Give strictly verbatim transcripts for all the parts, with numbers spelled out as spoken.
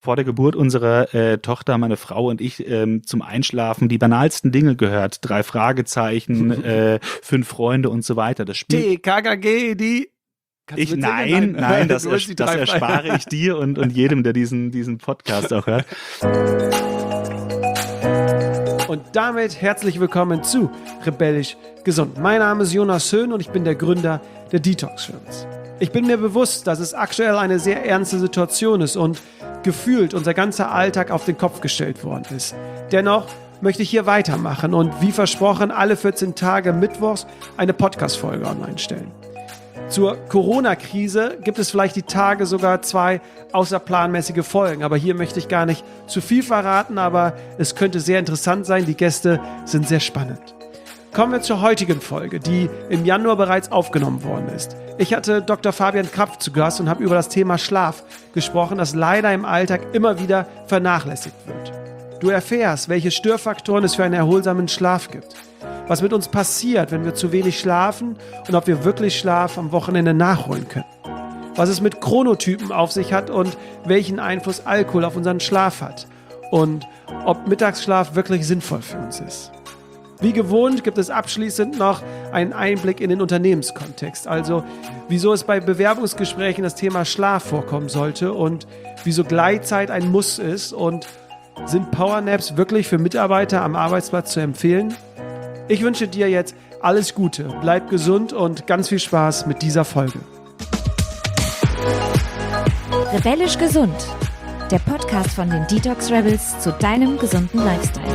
vor der Geburt unserer äh, Tochter, meine Frau und ich, ähm, zum Einschlafen die banalsten Dinge gehört. Drei Fragezeichen, äh, fünf Freunde und so weiter. Das Spiel. T K K G, die... Ich, nein, nein, nein, das, ers- das erspare ich dir und, und jedem, der diesen, diesen Podcast auch hört. Und damit herzlich willkommen zu Rebellisch Gesund. Mein Name ist Jonas Höhn und ich bin der Gründer der Detox Rebels. Ich bin mir bewusst, dass es aktuell eine sehr ernste Situation ist und gefühlt unser ganzer Alltag auf den Kopf gestellt worden ist. Dennoch möchte ich hier weitermachen und wie versprochen alle vierzehn Tage mittwochs eine Podcast-Folge online stellen. Zur Corona-Krise gibt es vielleicht die Tage sogar zwei außerplanmäßige Folgen. Aber hier möchte ich gar nicht zu viel verraten, aber es könnte sehr interessant sein. Die Gäste sind sehr spannend. Kommen wir zur heutigen Folge, die im Januar bereits aufgenommen worden ist. Ich hatte Doktor Fabian Krapf zu Gast und habe über das Thema Schlaf gesprochen, das leider im Alltag immer wieder vernachlässigt wird. Du erfährst, welche Störfaktoren es für einen erholsamen Schlaf gibt. Was mit uns passiert, wenn wir zu wenig schlafen und ob wir wirklich Schlaf am Wochenende nachholen können. Was es mit Chronotypen auf sich hat und welchen Einfluss Alkohol auf unseren Schlaf hat. Und ob Mittagsschlaf wirklich sinnvoll für uns ist. Wie gewohnt gibt es abschließend noch einen Einblick in den Unternehmenskontext. Also wieso es bei Bewerbungsgesprächen das Thema Schlaf vorkommen sollte und wieso Gleitzeit ein Muss ist und sind Powernaps wirklich für Mitarbeiter am Arbeitsplatz zu empfehlen? Ich wünsche dir jetzt alles Gute, bleib gesund und ganz viel Spaß mit dieser Folge. Rebellisch Gesund, der Podcast von den Detox Rebels zu deinem gesunden Lifestyle.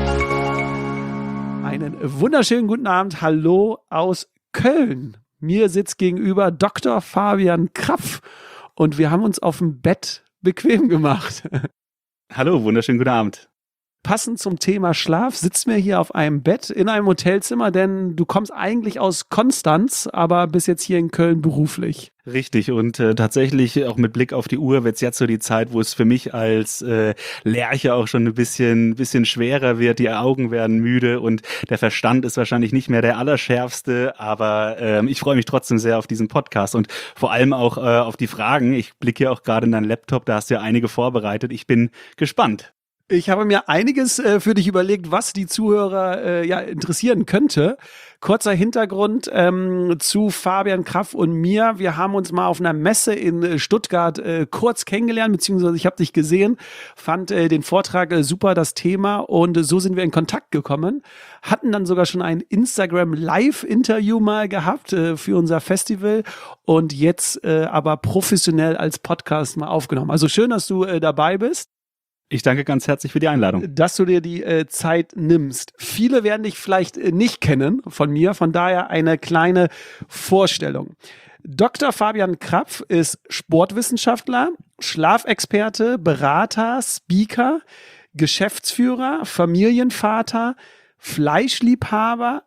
Einen wunderschönen guten Abend, hallo aus Köln. Mir sitzt gegenüber Doktor Fabian Krapf und wir haben uns auf dem Bett bequem gemacht. Hallo, wunderschönen guten Abend. Passend zum Thema Schlaf sitzen wir hier auf einem Bett in einem Hotelzimmer, denn du kommst eigentlich aus Konstanz, aber bist jetzt hier in Köln beruflich. Richtig und äh, tatsächlich auch mit Blick auf die Uhr wird es jetzt so die Zeit, wo es für mich als äh, Lerche auch schon ein bisschen, bisschen schwerer wird. Die Augen werden müde und der Verstand ist wahrscheinlich nicht mehr der allerschärfste, aber äh, ich freue mich trotzdem sehr auf diesen Podcast und vor allem auch äh, auf die Fragen. Ich blicke ja auch gerade in deinen Laptop, da hast du ja einige vorbereitet. Ich bin gespannt. Ich habe mir einiges äh, für dich überlegt, was die Zuhörer äh, ja interessieren könnte. Kurzer Hintergrund ähm, zu Fabian Krapf und mir. Wir haben uns mal auf einer Messe in Stuttgart äh, kurz kennengelernt, beziehungsweise ich habe dich gesehen, fand äh, den Vortrag äh, super, das Thema und äh, so sind wir in Kontakt gekommen. Hatten dann sogar schon ein Instagram-Live-Interview mal gehabt äh, für unser Festival und jetzt äh, aber professionell als Podcast mal aufgenommen. Also schön, dass du äh, dabei bist. Ich danke ganz herzlich für die Einladung. Dass du dir die äh, Zeit nimmst. Viele werden dich vielleicht äh, nicht kennen von mir, von daher eine kleine Vorstellung. Doktor Fabian Krapf ist Sportwissenschaftler, Schlafexperte, Berater, Speaker, Geschäftsführer, Familienvater, Fleischliebhaber,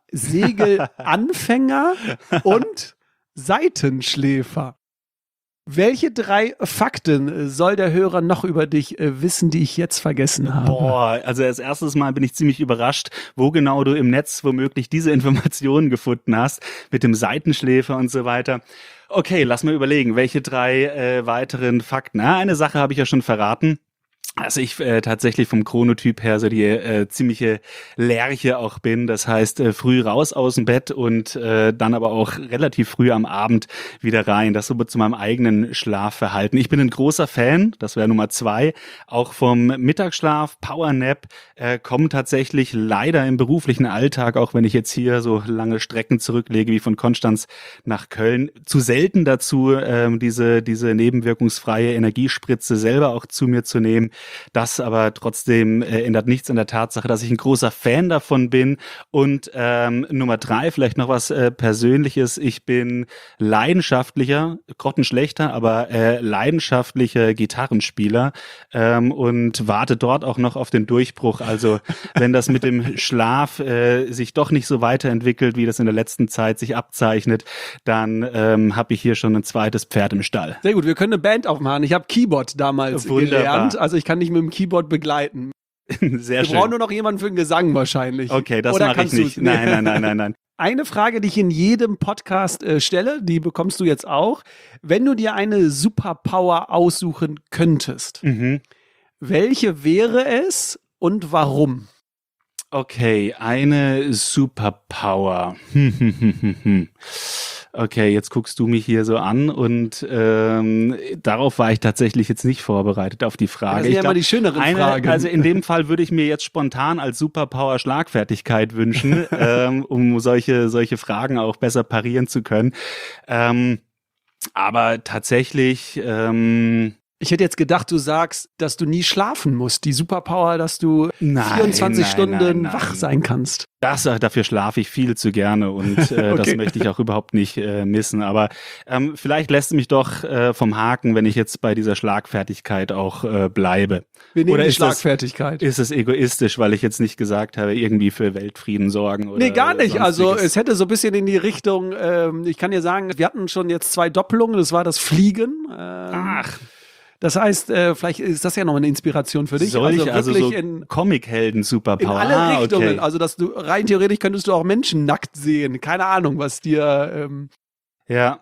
Segelanfänger und Seitenschläfer. Welche drei Fakten soll der Hörer noch über dich äh, wissen, die ich jetzt vergessen habe? Boah, also als erstes Mal bin ich ziemlich überrascht, wo genau du im Netz womöglich diese Informationen gefunden hast, mit dem Seitenschläfer und so weiter. Okay, lass mal überlegen, welche drei äh, weiteren Fakten. Na, eine Sache habe ich ja schon verraten. Also ich äh, tatsächlich vom Chronotyp her so die äh, ziemliche Lerche auch bin. Das heißt, äh, früh raus aus dem Bett und äh, dann aber auch relativ früh am Abend wieder rein. Das so zu meinem eigenen Schlafverhalten. Ich bin ein großer Fan, das wäre Nummer zwei, auch vom Mittagsschlaf, Powernap, äh, kommen tatsächlich leider im beruflichen Alltag, auch wenn ich jetzt hier so lange Strecken zurücklege wie von Konstanz nach Köln, zu selten dazu, äh, diese, diese nebenwirkungsfreie Energiespritze selber auch zu mir zu nehmen. Das aber trotzdem äh, ändert nichts an der Tatsache, dass ich ein großer Fan davon bin. Und ähm, Nummer drei, vielleicht noch was äh, Persönliches. Ich bin leidenschaftlicher, grottenschlechter, aber äh, leidenschaftlicher Gitarrenspieler ähm, und warte dort auch noch auf den Durchbruch. Also wenn das mit dem Schlaf äh, sich doch nicht so weiterentwickelt, wie das in der letzten Zeit sich abzeichnet, dann ähm, habe ich hier schon ein zweites Pferd im Stall. Sehr gut, wir können eine Band aufmachen. Ich habe Keyboard damals Wunderbar. gelernt, also ich kann dich mit dem Keyboard begleiten. Sehr Wir schön. brauchen nur noch jemanden für den Gesang wahrscheinlich. Okay, das Oder mache ich kannst nicht. du's? Nein, nein, nein, nein, nein. Eine Frage, die ich in jedem Podcast äh, stelle, die bekommst du jetzt auch. Wenn du dir eine Superpower aussuchen könntest, Mhm. Welche wäre es und warum? Okay, eine Superpower. Hm, hm, hm, hm, hm. Okay, jetzt guckst du mich hier so an und ähm, darauf war ich tatsächlich jetzt nicht vorbereitet auf die Frage. Das sind ja ich glaub, immer die schöneren eine, Fragen. Also in dem Fall würde ich mir jetzt spontan als Superpower Schlagfertigkeit wünschen, ähm, um solche solche Fragen auch besser parieren zu können. Ähm, aber tatsächlich... Ähm, Ich hätte jetzt gedacht, du sagst, dass du nie schlafen musst. Die Superpower, dass du Nein, vierundzwanzig nein, Stunden nein, nein. wach sein kannst. Das, dafür schlafe ich viel zu gerne und äh, Okay. das möchte ich auch überhaupt nicht äh, missen. Aber ähm, vielleicht lässt du mich doch äh, vom Haken, wenn ich jetzt bei dieser Schlagfertigkeit auch äh, bleibe. Wir nehmen Oder die ist das- Schlagfertigkeit. Ist es egoistisch, weil ich jetzt nicht gesagt habe, irgendwie für Weltfrieden sorgen oder Nee, gar nicht. Also sonstiges? es hätte so ein bisschen in die Richtung, ähm, ich kann dir sagen, wir hatten schon jetzt zwei Doppelungen, das war das Fliegen. Ähm, Ach, Das heißt, äh, vielleicht ist das ja noch eine Inspiration für dich. solche, also also, wirklich so in, Comic-Helden-Superpower. in alle Ah, Richtungen. okay. Also dass du rein theoretisch könntest du auch Menschen nackt sehen. Keine Ahnung, was dir... Ähm, Ja.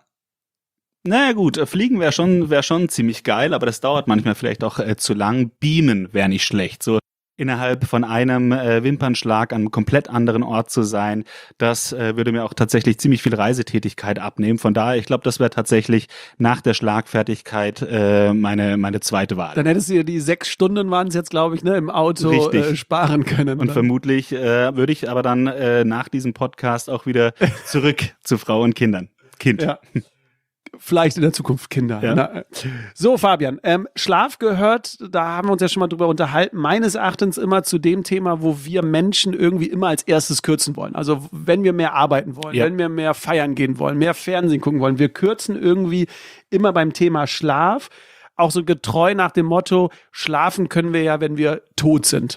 Naja gut, äh, fliegen wäre schon, wär schon ziemlich geil, aber das dauert manchmal vielleicht auch äh, zu lang. Beamen wäre nicht schlecht. So innerhalb von einem äh, Wimpernschlag an einem komplett anderen Ort zu sein, das äh, würde mir auch tatsächlich ziemlich viel Reisetätigkeit abnehmen. Von daher, ich glaube, das wäre tatsächlich nach der Schlagfertigkeit äh, meine, meine zweite Wahl. dann hättest du dir die sechs Stunden waren es jetzt, glaube ich, ne, im Auto Richtig. äh, sparen können. Und Dann- vermutlich äh, würde ich aber dann äh, nach diesem Podcast auch wieder zurück zu Frau und Kindern. Kind. Ja. Vielleicht in der Zukunft Kinder. Ja. Na, so, Fabian, ähm, Schlaf gehört, da haben wir uns ja schon mal drüber unterhalten, meines Erachtens immer zu dem Thema, wo wir Menschen irgendwie immer als erstes kürzen wollen. Also wenn wir mehr arbeiten wollen, Ja. wenn wir mehr feiern gehen wollen, mehr Fernsehen gucken wollen, wir kürzen irgendwie immer beim Thema Schlaf, auch so getreu nach dem Motto, schlafen können wir ja, wenn wir tot sind.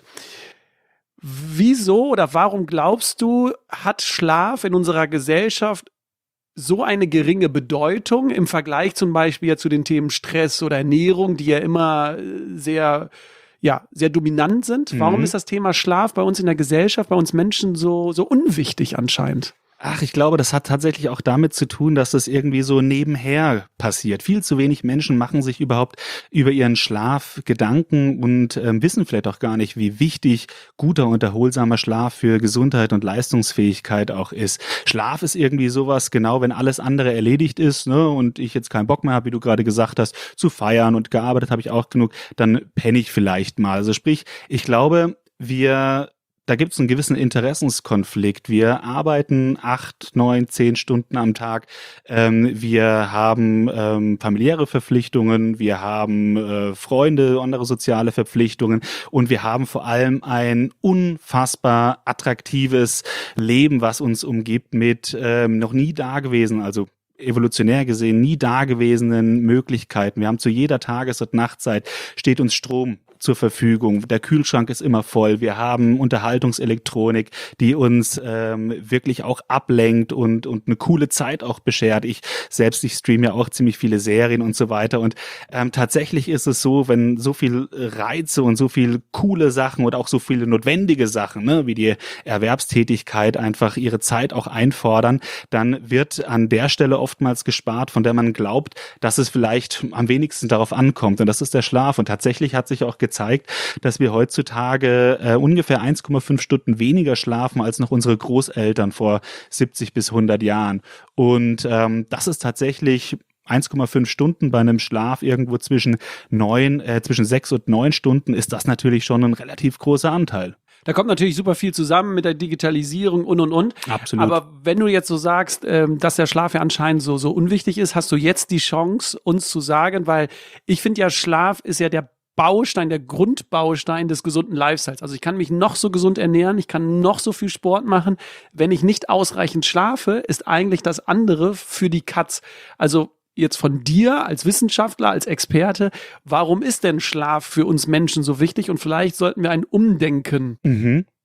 Wieso oder warum glaubst du, hat Schlaf in unserer Gesellschaft so eine geringe Bedeutung im Vergleich zum Beispiel ja zu den Themen Stress oder Ernährung, die ja immer äh, sehr, ja, sehr dominant sind? Warum Mhm. ist das Thema Schlaf bei uns in der Gesellschaft, bei uns Menschen so, so unwichtig anscheinend? Ach, ich glaube, das hat tatsächlich auch damit zu tun, dass das irgendwie so nebenher passiert. Viel zu wenig Menschen machen sich überhaupt über ihren Schlaf Gedanken und ähm, wissen vielleicht auch gar nicht, wie wichtig guter und erholsamer Schlaf für Gesundheit und Leistungsfähigkeit auch ist. Schlaf ist irgendwie sowas, genau wenn alles andere erledigt ist, ne, und ich jetzt keinen Bock mehr habe, wie du gerade gesagt hast, zu feiern und gearbeitet habe ich auch genug, dann penne ich vielleicht mal. Also sprich, ich glaube, wir Da gibt es einen gewissen Interessenskonflikt. Wir arbeiten acht, neun, zehn Stunden am Tag. Ähm, wir haben ähm, familiäre Verpflichtungen, wir haben äh, Freunde, andere soziale Verpflichtungen und wir haben vor allem ein unfassbar attraktives Leben, was uns umgibt mit ähm, noch nie dagewesen, also evolutionär gesehen nie dagewesenen Möglichkeiten. Wir haben zu jeder Tages- und Nachtzeit steht uns Strom zur Verfügung. Der Kühlschrank ist immer voll. Wir haben Unterhaltungselektronik, die uns ähm, wirklich auch ablenkt und und eine coole Zeit auch beschert. Ich selbst, ich streame ja auch ziemlich viele Serien und so weiter. Und ähm, tatsächlich ist es so, wenn so viel Reize und so viel coole Sachen oder auch so viele notwendige Sachen, ne, wie die Erwerbstätigkeit einfach ihre Zeit auch einfordern, dann wird an der Stelle oftmals gespart, von der man glaubt, dass es vielleicht am wenigsten darauf ankommt. Und das ist der Schlaf. Und tatsächlich hat sich auch gezeigt, dass wir heutzutage äh, ungefähr eins Komma fünf Stunden weniger schlafen als noch unsere Großeltern vor siebzig bis hundert Jahren. Und ähm, das ist tatsächlich eins Komma fünf Stunden bei einem Schlaf irgendwo zwischen neun, äh, zwischen sechs und neun Stunden ist das natürlich schon ein relativ großer Anteil. Da kommt natürlich super viel zusammen mit der Digitalisierung und und und. Absolut. Aber wenn du jetzt so sagst, ähm, dass der Schlaf ja anscheinend so, so unwichtig ist, hast du jetzt die Chance, uns zu sagen, weil ich finde ja, Schlaf ist ja der Baustein, der Grundbaustein des gesunden Lifestyles. Also ich kann mich noch so gesund ernähren, ich kann noch so viel Sport machen. Wenn ich nicht ausreichend schlafe, ist eigentlich das andere für die Katz. Also jetzt von dir als Wissenschaftler, als Experte, warum ist denn Schlaf für uns Menschen so wichtig? Und vielleicht sollten wir ein Umdenken Mhm.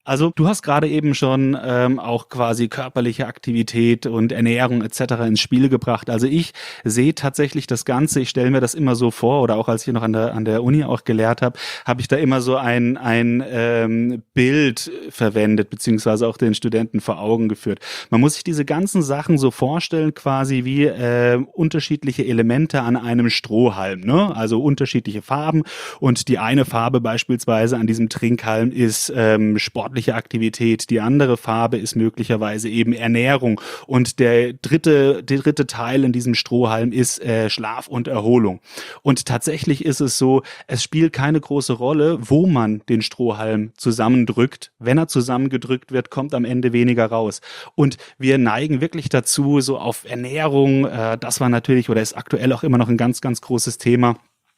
Also du hast gerade eben schon ähm, auch quasi körperliche Aktivität und Ernährung et cetera ins Spiel gebracht. Also ich sehe tatsächlich das Ganze, ich stelle mir das immer so vor, oder auch als ich noch an der an der Uni auch gelehrt habe, habe ich da immer so ein ein ähm, Bild verwendet, beziehungsweise auch den Studenten vor Augen geführt. Man muss sich diese ganzen Sachen so vorstellen, quasi wie äh, unterschiedliche Elemente an einem Strohhalm, ne? Also unterschiedliche Farben, und die eine Farbe beispielsweise an diesem Trinkhalm ist ähm, Sport Aktivität, die andere Farbe ist möglicherweise eben Ernährung, und der dritte, der dritte Teil in diesem Strohhalm ist äh, Schlaf und Erholung. Und tatsächlich ist es so, es spielt keine große Rolle, wo man den Strohhalm zusammendrückt. Wenn er zusammengedrückt wird, kommt am Ende weniger raus. Und wir neigen wirklich dazu, so auf Ernährung, äh, das war natürlich oder ist aktuell auch immer noch ein ganz, ganz großes Thema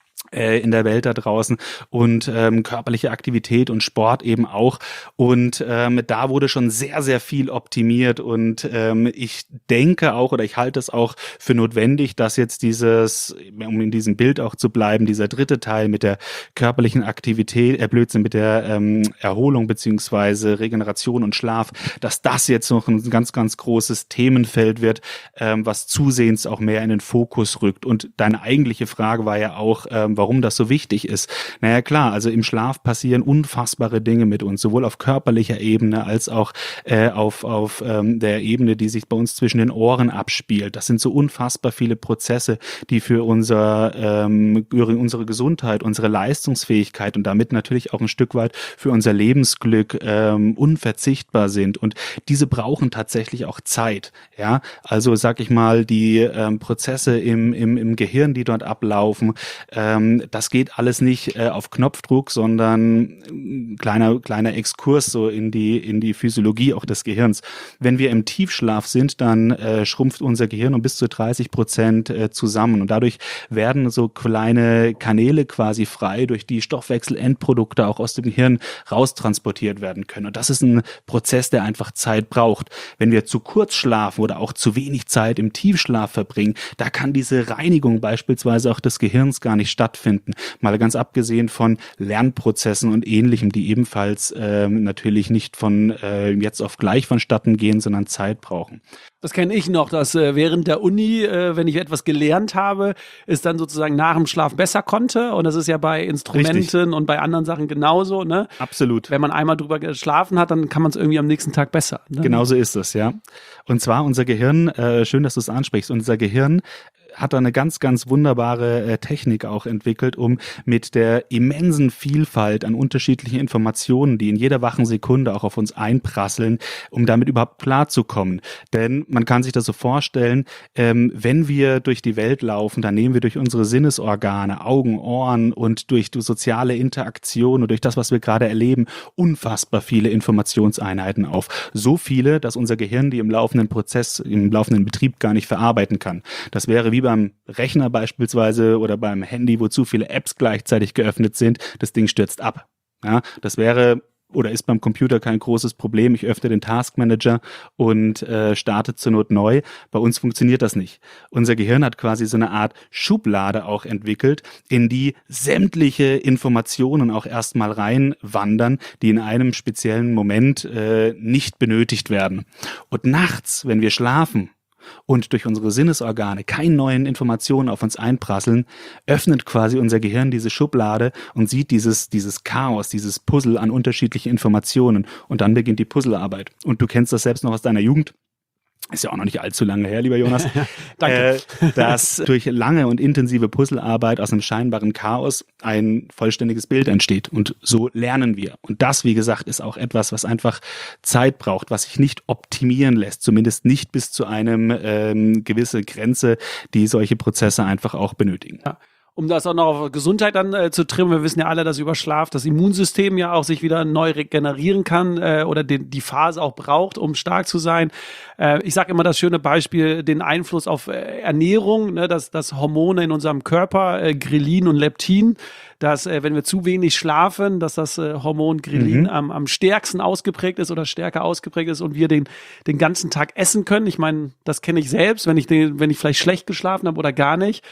in der Welt da draußen, und ähm, körperliche Aktivität und Sport eben auch, und ähm, da wurde schon sehr, sehr viel optimiert, und ähm, ich denke auch, oder ich halte es auch für notwendig, dass jetzt dieses, um in diesem Bild auch zu bleiben, dieser dritte Teil mit der körperlichen Aktivität, äh, Blödsinn, mit der ähm, Erholung beziehungsweise Regeneration und Schlaf, dass das jetzt noch ein ganz, ganz großes Themenfeld wird, ähm, was zusehends auch mehr in den Fokus rückt. Und deine eigentliche Frage war ja auch, ähm, warum das so wichtig ist. Naja, klar, also im Schlaf passieren unfassbare Dinge mit uns, sowohl auf körperlicher Ebene als auch äh, auf, auf ähm, der Ebene, die sich bei uns zwischen den Ohren abspielt. Das sind so unfassbar viele Prozesse, die für unser, ähm, unsere Gesundheit, unsere Leistungsfähigkeit und damit natürlich auch ein Stück weit für unser Lebensglück ähm, unverzichtbar sind. Und diese brauchen tatsächlich auch Zeit. Ja, also sag ich mal, die ähm, Prozesse im, im, im Gehirn, die dort ablaufen, ähm, das geht alles nicht äh, auf Knopfdruck, sondern ein kleiner, kleiner Exkurs so in die, in die Physiologie auch des Gehirns. Wenn wir im Tiefschlaf sind, dann äh, schrumpft unser Gehirn um bis zu dreißig Prozent äh, zusammen, und dadurch werden so kleine Kanäle quasi frei, durch die Stoffwechselendprodukte auch aus dem Hirn raustransportiert werden können. Und das ist ein Prozess, der einfach Zeit braucht. Wenn wir zu kurz schlafen oder auch zu wenig Zeit im Tiefschlaf verbringen, da kann diese Reinigung beispielsweise auch des Gehirns gar nicht stattfinden. Finden. Mal ganz abgesehen von Lernprozessen und Ähnlichem, die ebenfalls ähm, natürlich nicht von äh, jetzt auf gleich vonstatten gehen, sondern Zeit brauchen. Das kenne ich noch, dass äh, während der Uni, äh, wenn ich etwas gelernt habe, es dann sozusagen nach dem Schlaf besser konnte. Und das ist ja bei Instrumenten Richtig. Und bei anderen Sachen genauso. Ne? Absolut. Wenn man einmal drüber geschlafen hat, dann kann man es irgendwie am nächsten Tag besser. Ne? Genauso ist es, ja. Und zwar unser Gehirn, äh, schön, dass du es ansprichst, unser Gehirn hat da eine ganz, ganz wunderbare äh, Technik auch entwickelt, um mit der immensen Vielfalt an unterschiedlichen Informationen, die in jeder wachen Sekunde auch auf uns einprasseln, um damit überhaupt klarzukommen. Denn man kann sich das so vorstellen, ähm, wenn wir durch die Welt laufen, dann nehmen wir durch unsere Sinnesorgane, Augen, Ohren und durch die soziale Interaktion und durch das, was wir gerade erleben, unfassbar viele Informationseinheiten auf. So viele, dass unser Gehirn die im laufenden Prozess, im laufenden Betrieb gar nicht verarbeiten kann. Das wäre wie beim Rechner beispielsweise oder beim Handy, wo zu viele Apps gleichzeitig geöffnet sind, das Ding stürzt ab. Ja, das wäre oder ist beim Computer kein großes Problem. Ich öffne den Taskmanager und äh, starte zur Not neu. Bei uns funktioniert das nicht. Unser Gehirn hat quasi so eine Art Schublade auch entwickelt, in die sämtliche Informationen auch erstmal reinwandern, die in einem speziellen Moment äh, nicht benötigt werden. Und nachts, wenn wir schlafen, und durch unsere Sinnesorgane keine neuen Informationen auf uns einprasseln, öffnet quasi unser Gehirn diese Schublade und sieht dieses, dieses Chaos, dieses Puzzle an unterschiedlichen Informationen, und dann beginnt die Puzzlearbeit. Und du kennst das selbst noch aus deiner Jugend. Ist ja auch noch nicht allzu lange her, lieber Jonas. Danke. Äh, dass durch lange und intensive Puzzlearbeit aus einem scheinbaren Chaos ein vollständiges Bild entsteht. Und so lernen wir. Und das, wie gesagt, ist auch etwas, was einfach Zeit braucht, was sich nicht optimieren lässt, zumindest nicht bis zu einem ähm, gewisse Grenze, die solche Prozesse einfach auch benötigen. Ja. Um das auch noch auf Gesundheit dann äh, zu trimmen, wir wissen ja alle, dass über Schlaf das Immunsystem ja auch sich wieder neu regenerieren kann äh, oder den, die Phase auch braucht, um stark zu sein. Äh, ich sage immer das schöne Beispiel, den Einfluss auf äh, Ernährung, ne, dass, dass Hormone in unserem Körper, äh, Grelin und Leptin, dass äh, wenn wir zu wenig schlafen, dass das äh, Hormon Grelin mhm. am, am stärksten ausgeprägt ist oder stärker ausgeprägt ist und wir den, den ganzen Tag essen können. Ich meine, das kenne ich selbst, wenn ich, den, wenn ich vielleicht schlecht geschlafen habe oder gar nicht,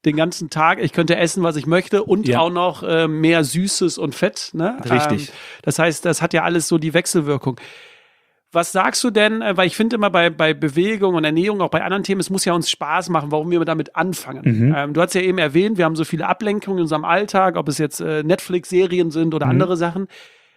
den ganzen Tag, ich könnte essen, was ich möchte und Ja. auch noch äh, mehr Süßes und Fett. Ne? Richtig. Ähm, das heißt, das hat ja alles so die Wechselwirkung. Was sagst du denn, äh, weil ich finde immer bei, bei Bewegung und Ernährung, auch bei anderen Themen, es muss ja uns Spaß machen, warum wir damit anfangen. Mhm. Ähm, du hast ja eben erwähnt, wir haben so viele Ablenkungen in unserem Alltag, ob es jetzt äh, Netflix-Serien sind oder Mhm. andere Sachen.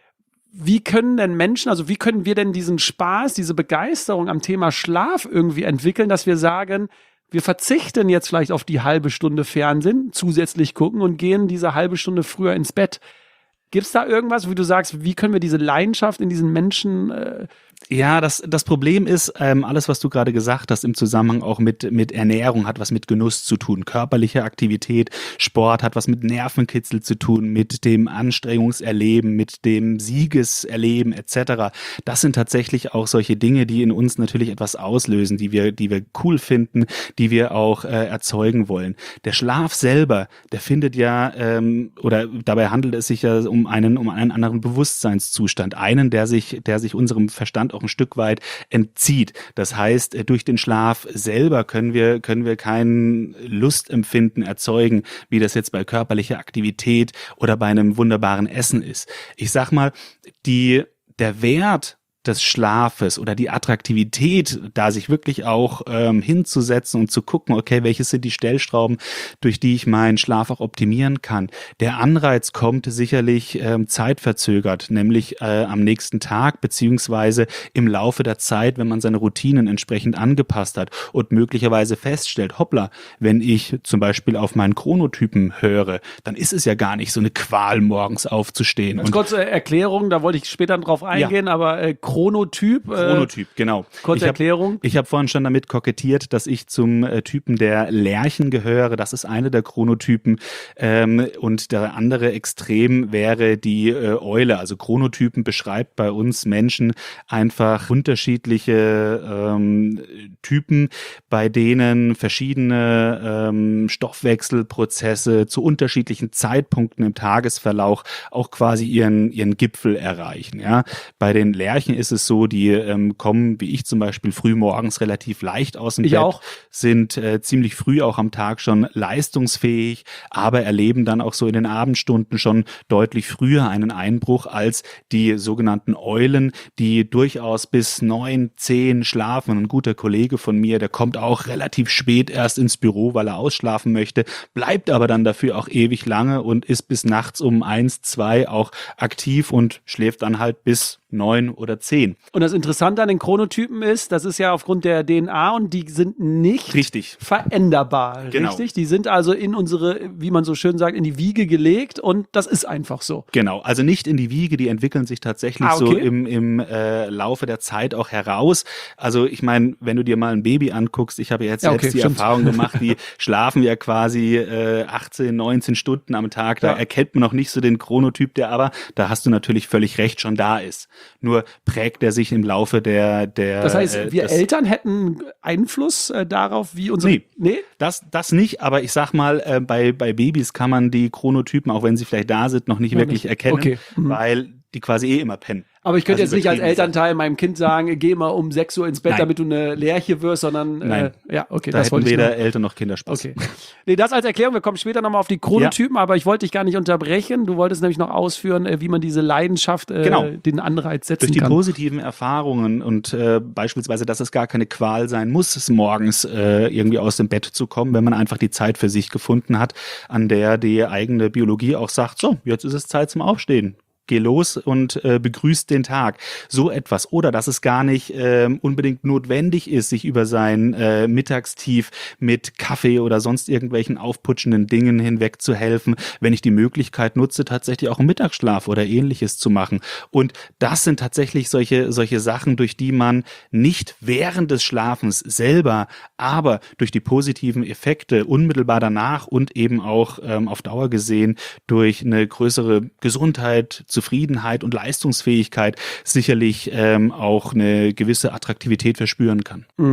Wie können denn Menschen, also wie können wir denn diesen Spaß, diese Begeisterung am Thema Schlaf irgendwie entwickeln, dass wir sagen, wir verzichten jetzt vielleicht auf die halbe Stunde Fernsehen, zusätzlich gucken und gehen diese halbe Stunde früher ins Bett. Gibt's da irgendwas, wie du sagst, wie können wir diese Leidenschaft in diesen Menschen äh, Ja, das, das Problem ist, ähm, alles, was du gerade gesagt hast, im Zusammenhang auch mit, mit Ernährung, hat was mit Genuss zu tun. Körperliche Aktivität, Sport hat was mit Nervenkitzel zu tun, mit dem Anstrengungserleben, mit dem Siegeserleben et cetera. Das sind tatsächlich auch solche Dinge, die in uns natürlich etwas auslösen, die wir, die wir cool finden, die wir auch äh, erzeugen wollen. Der Schlaf selber, der findet ja, ähm, oder dabei handelt es sich ja um einen, um einen anderen Bewusstseinszustand, einen, der sich, der sich unserem Verstand auch ein Stück weit entzieht. Das heißt, durch den Schlaf selber können wir, können wir kein Lustempfinden erzeugen, wie das jetzt bei körperlicher Aktivität oder bei einem wunderbaren Essen ist. Ich sag mal, die, der Wert des Schlafes oder die Attraktivität, da sich wirklich auch ähm, hinzusetzen und zu gucken, okay, welches sind die Stellschrauben, durch die ich meinen Schlaf auch optimieren kann. Der Anreiz kommt sicherlich ähm, zeitverzögert, nämlich äh, am nächsten Tag beziehungsweise im Laufe der Zeit, wenn man seine Routinen entsprechend angepasst hat und möglicherweise feststellt, hoppla, wenn ich zum Beispiel auf meinen Chronotypen höre, dann ist es ja gar nicht so eine Qual, morgens aufzustehen. Als Und kurze Erklärung, da wollte ich später drauf eingehen, ja. aber äh, Chronotyp. Äh, Chronotyp, genau. Kurze ich hab, Erklärung. Ich habe vorhin schon damit kokettiert, dass ich zum äh, Typen der Lerchen gehöre. Das ist eine der Chronotypen. Ähm, und der andere Extrem wäre die äh, Eule. Also Chronotypen beschreibt bei uns Menschen einfach unterschiedliche ähm, Typen, bei denen verschiedene ähm, Stoffwechselprozesse zu unterschiedlichen Zeitpunkten im Tagesverlauf auch quasi ihren, ihren Gipfel erreichen. Ja? Bei den Lerchen ist es so, die ähm, kommen, wie ich zum Beispiel, früh morgens relativ leicht aus dem ich Bett, auch. sind äh, ziemlich früh auch am Tag schon leistungsfähig, aber erleben dann auch so in den Abendstunden schon deutlich früher einen Einbruch als die sogenannten Eulen, die durchaus bis neun, zehn schlafen. Ein guter Kollege von mir, der kommt auch relativ spät erst ins Büro, weil er ausschlafen möchte, bleibt aber dann dafür auch ewig lange und ist bis nachts um eins, zwei auch aktiv und schläft dann halt bis neun oder zehn. Und das Interessante an den Chronotypen ist, das ist ja aufgrund der D N A und die sind nicht Richtig. veränderbar. Genau. Richtig? Die sind also in unsere, wie man so schön sagt, in die Wiege gelegt und das ist einfach so. Genau, also nicht in die Wiege, die entwickeln sich tatsächlich Ah, okay. so im, im äh, Laufe der Zeit auch heraus. Also ich meine, wenn du dir mal ein Baby anguckst, ich habe ja jetzt Ja, selbst okay, die stimmt. Erfahrung gemacht, die schlafen ja quasi äh, achtzehn, neunzehn Stunden am Tag, da Ja. erkennt man noch nicht so den Chronotyp, der aber, da hast du natürlich völlig recht, schon da ist. Nur prägt er sich im Laufe der... der Das heißt, äh, wir des, Eltern hätten Einfluss äh, darauf, wie unsere... Nee. nee? Das, das nicht, aber ich sag mal, äh, bei, bei Babys kann man die Chronotypen, auch wenn sie vielleicht da sind, noch nicht Noch wirklich nicht. erkennen, Okay. Mhm. weil die quasi eh immer pennen. Aber ich könnte Also jetzt nicht als übertrieben gesagt. Elternteil meinem Kind sagen, geh mal um sechs Uhr ins Bett, Nein. damit du eine Lerche wirst, sondern Nein. Äh, ja, okay, Da das hätten wollte ich weder noch. Eltern noch Kinder Spaß. Okay. Nee, das als Erklärung, wir kommen später nochmal auf die Chronotypen, aber ich wollte dich gar nicht unterbrechen. Du wolltest nämlich noch ausführen, äh, wie man diese Leidenschaft, äh, Genau. den Anreiz setzen Durch die kann. positiven Erfahrungen und äh, beispielsweise, dass es gar keine Qual sein muss, es morgens äh, irgendwie aus dem Bett zu kommen, wenn man einfach die Zeit für sich gefunden hat, an der die eigene Biologie auch sagt, so, jetzt ist es Zeit zum Aufstehen. Geh los und äh, begrüßt den Tag. So etwas. Oder dass es gar nicht ähm, unbedingt notwendig ist, sich über sein äh, Mittagstief mit Kaffee oder sonst irgendwelchen aufputschenden Dingen hinweg zu helfen, wenn ich die Möglichkeit nutze, tatsächlich auch einen Mittagsschlaf oder ähnliches zu machen. Und das sind tatsächlich solche, solche Sachen, durch die man nicht während des Schlafens selber, aber durch die positiven Effekte unmittelbar danach und eben auch ähm, auf Dauer gesehen durch eine größere Gesundheit, Zufriedenheit und Leistungsfähigkeit sicherlich ähm, auch eine gewisse Attraktivität verspüren kann. Mhm.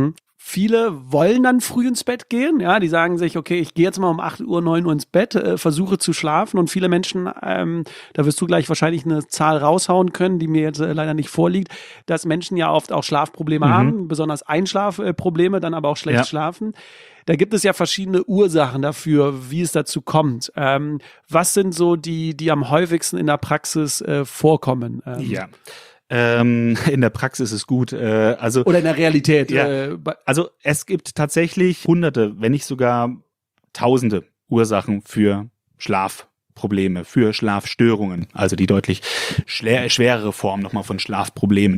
Viele wollen dann früh ins Bett gehen, ja, die sagen sich, okay, ich gehe jetzt mal um acht Uhr, neun Uhr ins Bett, äh, versuche zu schlafen und viele Menschen, ähm, da wirst du gleich wahrscheinlich eine Zahl raushauen können, die mir jetzt äh, leider nicht vorliegt, dass Menschen ja oft auch Schlafprobleme mhm. haben, besonders Einschlafprobleme, dann aber auch schlecht ja. schlafen. Da gibt es ja verschiedene Ursachen dafür, wie es dazu kommt. Ähm, was sind so die, die am häufigsten in der Praxis äh, vorkommen? Ähm, ja. Ähm, in der Praxis ist gut. Äh, also, Oder in der Realität. Ja, äh, also es gibt tatsächlich hunderte, wenn nicht sogar tausende Ursachen für Schlafprobleme, für Schlafstörungen, also die deutlich schwer, schwerere Form nochmal von Schlafproblemen.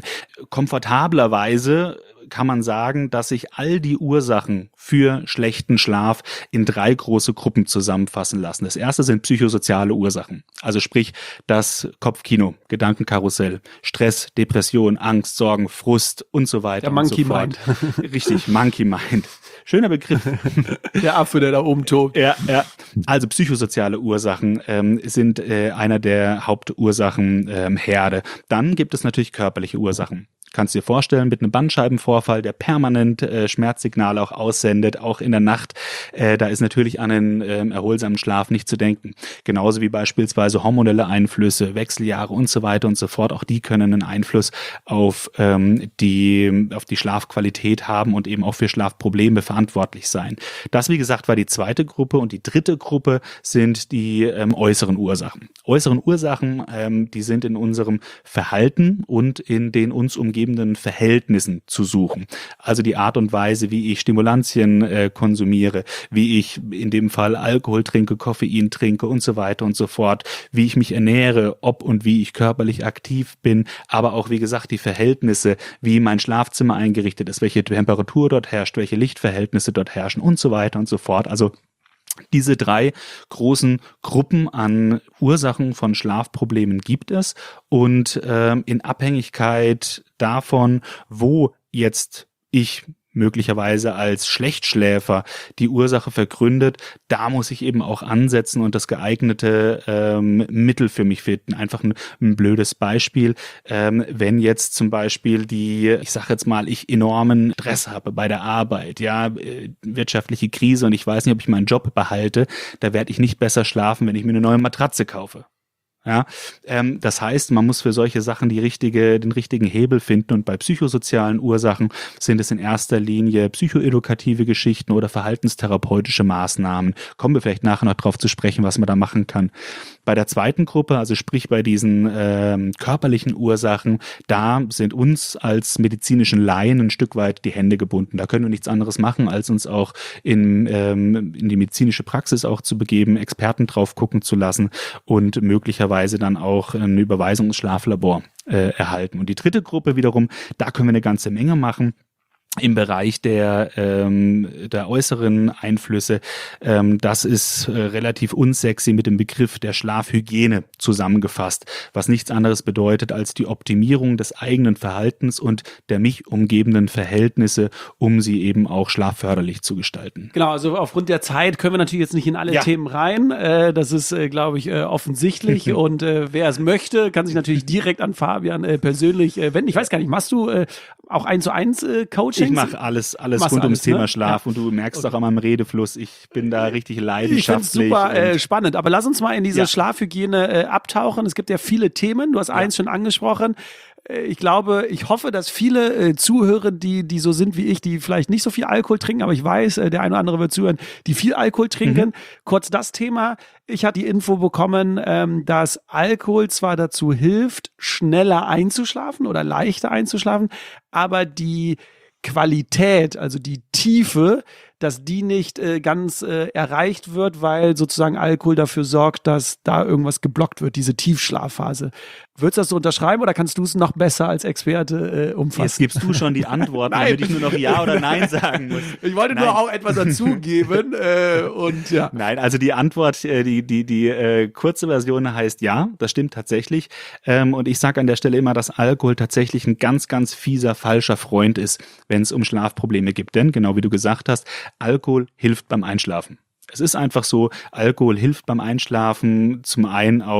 Komfortablerweise kann man sagen, dass sich all die Ursachen für schlechten Schlaf in drei große Gruppen zusammenfassen lassen. Das erste sind psychosoziale Ursachen, also sprich das Kopfkino, Gedankenkarussell, Stress, Depression, Angst, Sorgen, Frust und so weiter. Der Monkey und so Mind. Richtig, Monkey Mind. Schöner Begriff. Der Affe, der da oben tobt. Ja, ja. Also psychosoziale Ursachen ähm, sind äh, einer der Hauptursachen ähm, Herde. Dann gibt es natürlich körperliche Ursachen. Kannst dir vorstellen, mit einem Bandscheibenvorfall, der permanent äh, Schmerzsignale auch aussendet, auch in der Nacht, äh, da ist natürlich an einen ähm, erholsamen Schlaf nicht zu denken. Genauso wie beispielsweise hormonelle Einflüsse, Wechseljahre und so weiter und so fort. Auch die können einen Einfluss auf ähm, die auf die Schlafqualität haben und eben auch für Schlafprobleme verantwortlich sein. Das, wie gesagt, war die zweite Gruppe, und die dritte Gruppe sind die ähm, äußeren Ursachen. Äußeren Ursachen, ähm, die sind in unserem Verhalten und in den uns umgebenden Verhältnissen zu suchen. Also die Art und Weise, wie ich Stimulantien äh, konsumiere, wie ich in dem Fall Alkohol trinke, Koffein trinke und so weiter und so fort, wie ich mich ernähre, ob und wie ich körperlich aktiv bin, aber auch, wie gesagt, die Verhältnisse, wie mein Schlafzimmer eingerichtet ist, welche Temperatur dort herrscht, welche Lichtverhältnisse dort herrschen und so weiter und so fort. Also diese drei großen Gruppen an Ursachen von Schlafproblemen gibt es, und ähm, in Abhängigkeit davon, wo jetzt ich möglicherweise als Schlechtschläfer die Ursache vergründet, da muss ich eben auch ansetzen und das geeignete ähm, Mittel für mich finden. Einfach ein, ein blödes Beispiel, ähm, wenn jetzt zum Beispiel die, ich sage jetzt mal, ich enormen Stress habe bei der Arbeit, ja, äh, wirtschaftliche Krise, und ich weiß nicht, ob ich meinen Job behalte, da werde ich nicht besser schlafen, wenn ich mir eine neue Matratze kaufe. Ja, ähm, das heißt, man muss für solche Sachen die richtige, den richtigen Hebel finden, und bei psychosozialen Ursachen sind es in erster Linie psychoedukative Geschichten oder verhaltenstherapeutische Maßnahmen. Kommen wir vielleicht nachher noch drauf zu sprechen, was man da machen kann. Bei der zweiten Gruppe, also sprich bei diesen ähm, körperlichen Ursachen, da sind uns als medizinischen Laien ein Stück weit die Hände gebunden. Da können wir nichts anderes machen, als uns auch in, ähm, in die medizinische Praxis auch zu begeben, Experten drauf gucken zu lassen und möglicherweise dann auch eine Überweisung ins Schlaflabor äh, erhalten. Und die dritte Gruppe wiederum, da können wir eine ganze Menge machen. Im Bereich der, ähm, der äußeren Einflüsse, ähm, das ist äh, relativ unsexy mit dem Begriff der Schlafhygiene zusammengefasst, was nichts anderes bedeutet als die Optimierung des eigenen Verhaltens und der mich umgebenden Verhältnisse, um sie eben auch schlafförderlich zu gestalten. Genau, also aufgrund der Zeit können wir natürlich jetzt nicht in alle ja. Themen rein. Äh, das ist, äh, glaube ich, äh, offensichtlich. Und äh, wer es möchte, kann sich natürlich direkt an Fabian äh, persönlich äh, wenden. Ich weiß gar nicht, machst du äh, auch eins zu eins äh, Coaching? Ich mache alles, alles rund alles, ums Thema ne? Schlaf, ja. Und du merkst okay. auch an meinem Redefluss, ich bin da richtig leidenschaftlich. Ich finde super äh, spannend, aber lass uns mal in diese ja. Schlafhygiene äh, abtauchen. Es gibt ja viele Themen, du hast ja. eins schon angesprochen. Ich glaube, ich hoffe, dass viele äh, Zuhörer, die, die so sind wie ich, die vielleicht nicht so viel Alkohol trinken, aber ich weiß, äh, der eine oder andere wird zuhören, die viel Alkohol trinken. Mhm. Kurz das Thema. Ich hatte die Info bekommen, ähm, dass Alkohol zwar dazu hilft, schneller einzuschlafen oder leichter einzuschlafen, aber die Qualität, also die Tiefe, dass die nicht äh, ganz äh, erreicht wird, weil sozusagen Alkohol dafür sorgt, dass da irgendwas geblockt wird, diese Tiefschlafphase. Würdest du das so unterschreiben oder kannst du es noch besser als Experte äh, umfassen? Jetzt gibst du schon die Antworten, damit ich nur noch Ja oder Nein sagen muss. Ich wollte Nein. nur auch etwas dazugeben äh, und ja. Nein, also die Antwort, die die die äh, kurze Version heißt Ja, das stimmt tatsächlich. Ähm, und ich sage an der Stelle immer, dass Alkohol tatsächlich ein ganz, ganz fieser, falscher Freund ist, wenn es um Schlafprobleme geht. Denn, genau wie du gesagt hast, Alkohol hilft beim Einschlafen. Es ist einfach so, Alkohol hilft beim Einschlafen zum einen auf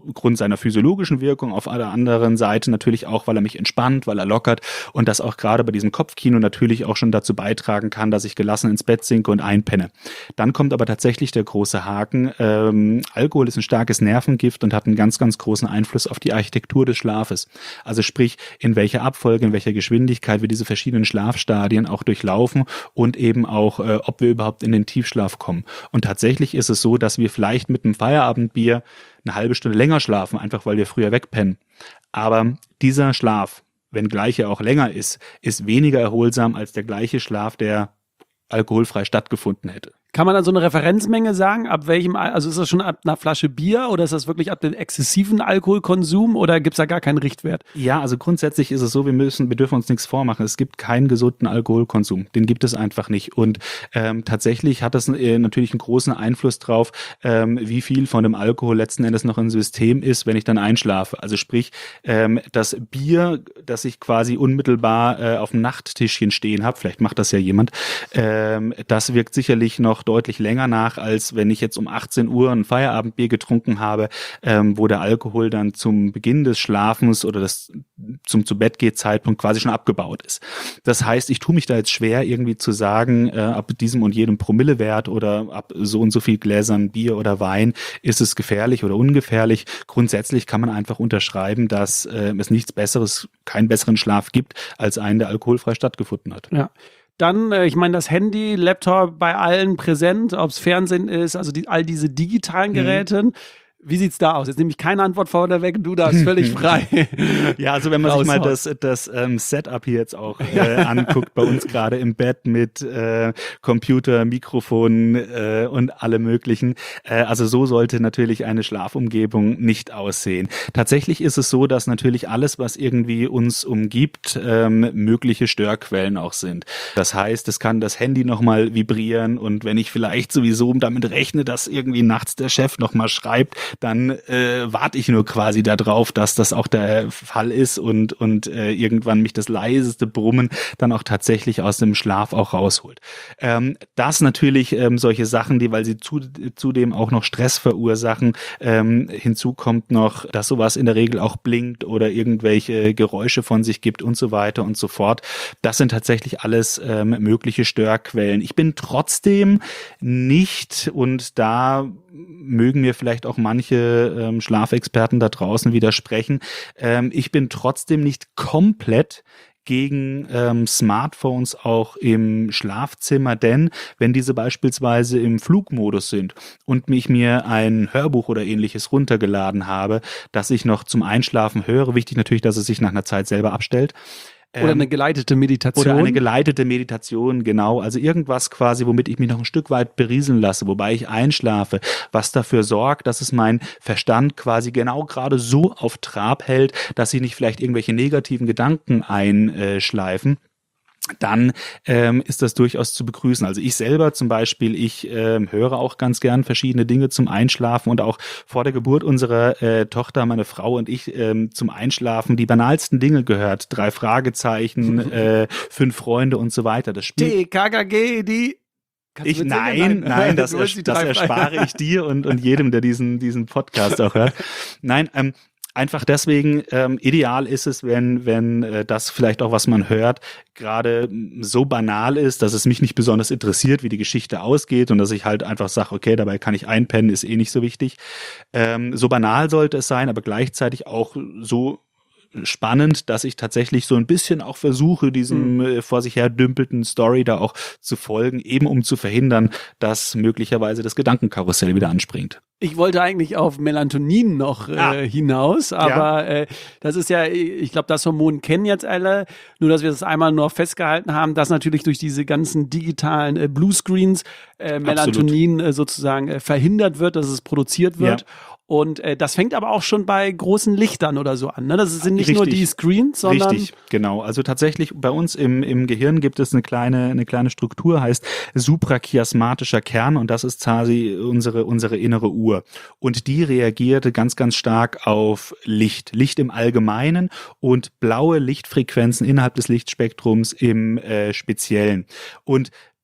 aufgrund seiner physiologischen Wirkung, auf der anderen Seite natürlich auch, weil er mich entspannt, weil er lockert und das auch gerade bei diesem Kopfkino natürlich auch schon dazu beitragen kann, dass ich gelassen ins Bett sinke und einpenne. Dann kommt aber tatsächlich der große Haken. Ähm, Alkohol ist ein starkes Nervengift und hat einen ganz, ganz großen Einfluss auf die Architektur des Schlafes. Also sprich, in welcher Abfolge, in welcher Geschwindigkeit wir diese verschiedenen Schlafstadien auch durchlaufen und eben auch, äh, ob wir überhaupt in den Tiefschlaf kommen. Und tatsächlich ist es so, dass wir vielleicht mit einem Feierabendbier eine halbe Stunde länger schlafen, einfach weil wir früher wegpennen. Aber dieser Schlaf, wenngleich er auch länger ist, ist weniger erholsam als der gleiche Schlaf, der alkoholfrei stattgefunden hätte. Kann man dann so eine Referenzmenge sagen, ab welchem, also ist das schon ab einer Flasche Bier oder ist das wirklich ab dem exzessiven Alkoholkonsum oder gibt es da gar keinen Richtwert? Ja, also grundsätzlich ist es so, wir müssen, wir dürfen uns nichts vormachen. Es gibt keinen gesunden Alkoholkonsum, den gibt es einfach nicht. Und ähm, tatsächlich hat das äh, natürlich einen großen Einfluss drauf, ähm, wie viel von dem Alkohol letzten Endes noch im System ist, wenn ich dann einschlafe. Also sprich, ähm, das Bier, das ich quasi unmittelbar äh, auf dem Nachttischchen stehen habe, vielleicht macht das ja jemand, ähm, das wirkt sicherlich noch deutlich länger nach, als wenn ich jetzt um achtzehn Uhr ein Feierabendbier getrunken habe, ähm, wo der Alkohol dann zum Beginn des Schlafens oder das zum zu Bett geht Zeitpunkt quasi schon abgebaut ist. Das heißt, ich tue mich da jetzt schwer, irgendwie zu sagen, äh, ab diesem und jedem Promillewert oder ab so und so viel Gläsern Bier oder Wein ist es gefährlich oder ungefährlich. Grundsätzlich kann man einfach unterschreiben, dass äh, es nichts Besseres, keinen besseren Schlaf gibt, als einen, der alkoholfrei stattgefunden hat. Ja. Dann, äh, ich meine, das Handy, Laptop bei allen präsent, ob es Fernsehen ist, also die, all diese digitalen Geräte. Mhm. Wie sieht's da aus? Jetzt nehme ich keine Antwort vorne weg, du darfst völlig frei. Ja, also wenn man sich mal das, das ähm, Setup hier jetzt auch äh, anguckt, bei uns gerade im Bett mit äh, Computer, Mikrofon äh, und alle möglichen. Äh, also so sollte natürlich eine Schlafumgebung nicht aussehen. Tatsächlich ist es so, dass natürlich alles, was irgendwie uns umgibt, ähm, mögliche Störquellen auch sind. Das heißt, es kann das Handy nochmal vibrieren und wenn ich vielleicht sowieso damit rechne, dass irgendwie nachts der Chef nochmal schreibt, dann äh, warte ich nur quasi darauf, dass das auch der Fall ist und und äh, irgendwann mich das leiseste Brummen dann auch tatsächlich aus dem Schlaf auch rausholt. Ähm, das natürlich ähm, solche Sachen, die, weil sie zu, zudem auch noch Stress verursachen, ähm, hinzu kommt noch, dass sowas in der Regel auch blinkt oder irgendwelche Geräusche von sich gibt und so weiter und so fort. Das sind tatsächlich alles ähm, mögliche Störquellen. Ich bin trotzdem nicht, und da mögen mir vielleicht auch manche ähm, Schlafexperten da draußen widersprechen, ähm, ich bin trotzdem nicht komplett gegen ähm, Smartphones auch im Schlafzimmer, denn wenn diese beispielsweise im Flugmodus sind und ich mir ein Hörbuch oder ähnliches runtergeladen habe, das ich noch zum Einschlafen höre, wichtig natürlich, dass es sich nach einer Zeit selber abstellt, Oder eine geleitete Meditation. Oder eine geleitete Meditation, genau. Also irgendwas quasi, womit ich mich noch ein Stück weit berieseln lasse, wobei ich einschlafe, was dafür sorgt, dass es mein Verstand quasi genau gerade so auf Trab hält, dass sich nicht vielleicht irgendwelche negativen Gedanken einschleifen. Dann ähm, ist das durchaus zu begrüßen. Also ich selber zum Beispiel, ich ähm, höre auch ganz gern verschiedene Dinge zum Einschlafen und auch vor der Geburt unserer äh, Tochter, meine Frau und ich ähm, zum Einschlafen die banalsten Dinge gehört. Drei Fragezeichen, äh, fünf Freunde und so weiter. Das spielt T K K G, die... Ich, nein, nein, nein, das, ers- das erspare ich dir und, und jedem, der diesen, diesen Podcast auch hört. Nein, ähm, einfach deswegen, ähm, ideal ist es, wenn wenn äh, das vielleicht auch, was man hört, gerade so banal ist, dass es mich nicht besonders interessiert, wie die Geschichte ausgeht und dass ich halt einfach sage, okay, dabei kann ich einpennen, ist eh nicht so wichtig. Ähm, so banal sollte es sein, aber gleichzeitig auch so spannend, dass ich tatsächlich so ein bisschen auch versuche, diesem mhm. äh, vor sich her dümpelten Story da auch zu folgen, eben um zu verhindern, dass möglicherweise das Gedankenkarussell wieder anspringt. Ich wollte eigentlich auf Melatonin noch äh, ah. hinaus, aber ja. äh, das ist ja, ich glaube, das Hormon kennen jetzt alle, nur dass wir das einmal nur festgehalten haben, dass natürlich durch diese ganzen digitalen äh, Bluescreens äh, Melatonin äh, sozusagen äh, verhindert wird, dass es produziert wird. Ja. Und äh, das fängt aber auch schon bei großen Lichtern oder so an. Ne? Das sind nicht Richtig. nur die Screens, sondern... Richtig, genau. Also tatsächlich bei uns im, im Gehirn gibt es eine kleine, eine kleine Struktur, heißt suprachiasmatischer Kern, und das ist quasi unsere, unsere innere Uhr. Und die reagierte ganz, ganz stark auf Licht. Licht im Allgemeinen und blaue Lichtfrequenzen innerhalb des Lichtspektrums im äh, Speziellen. Und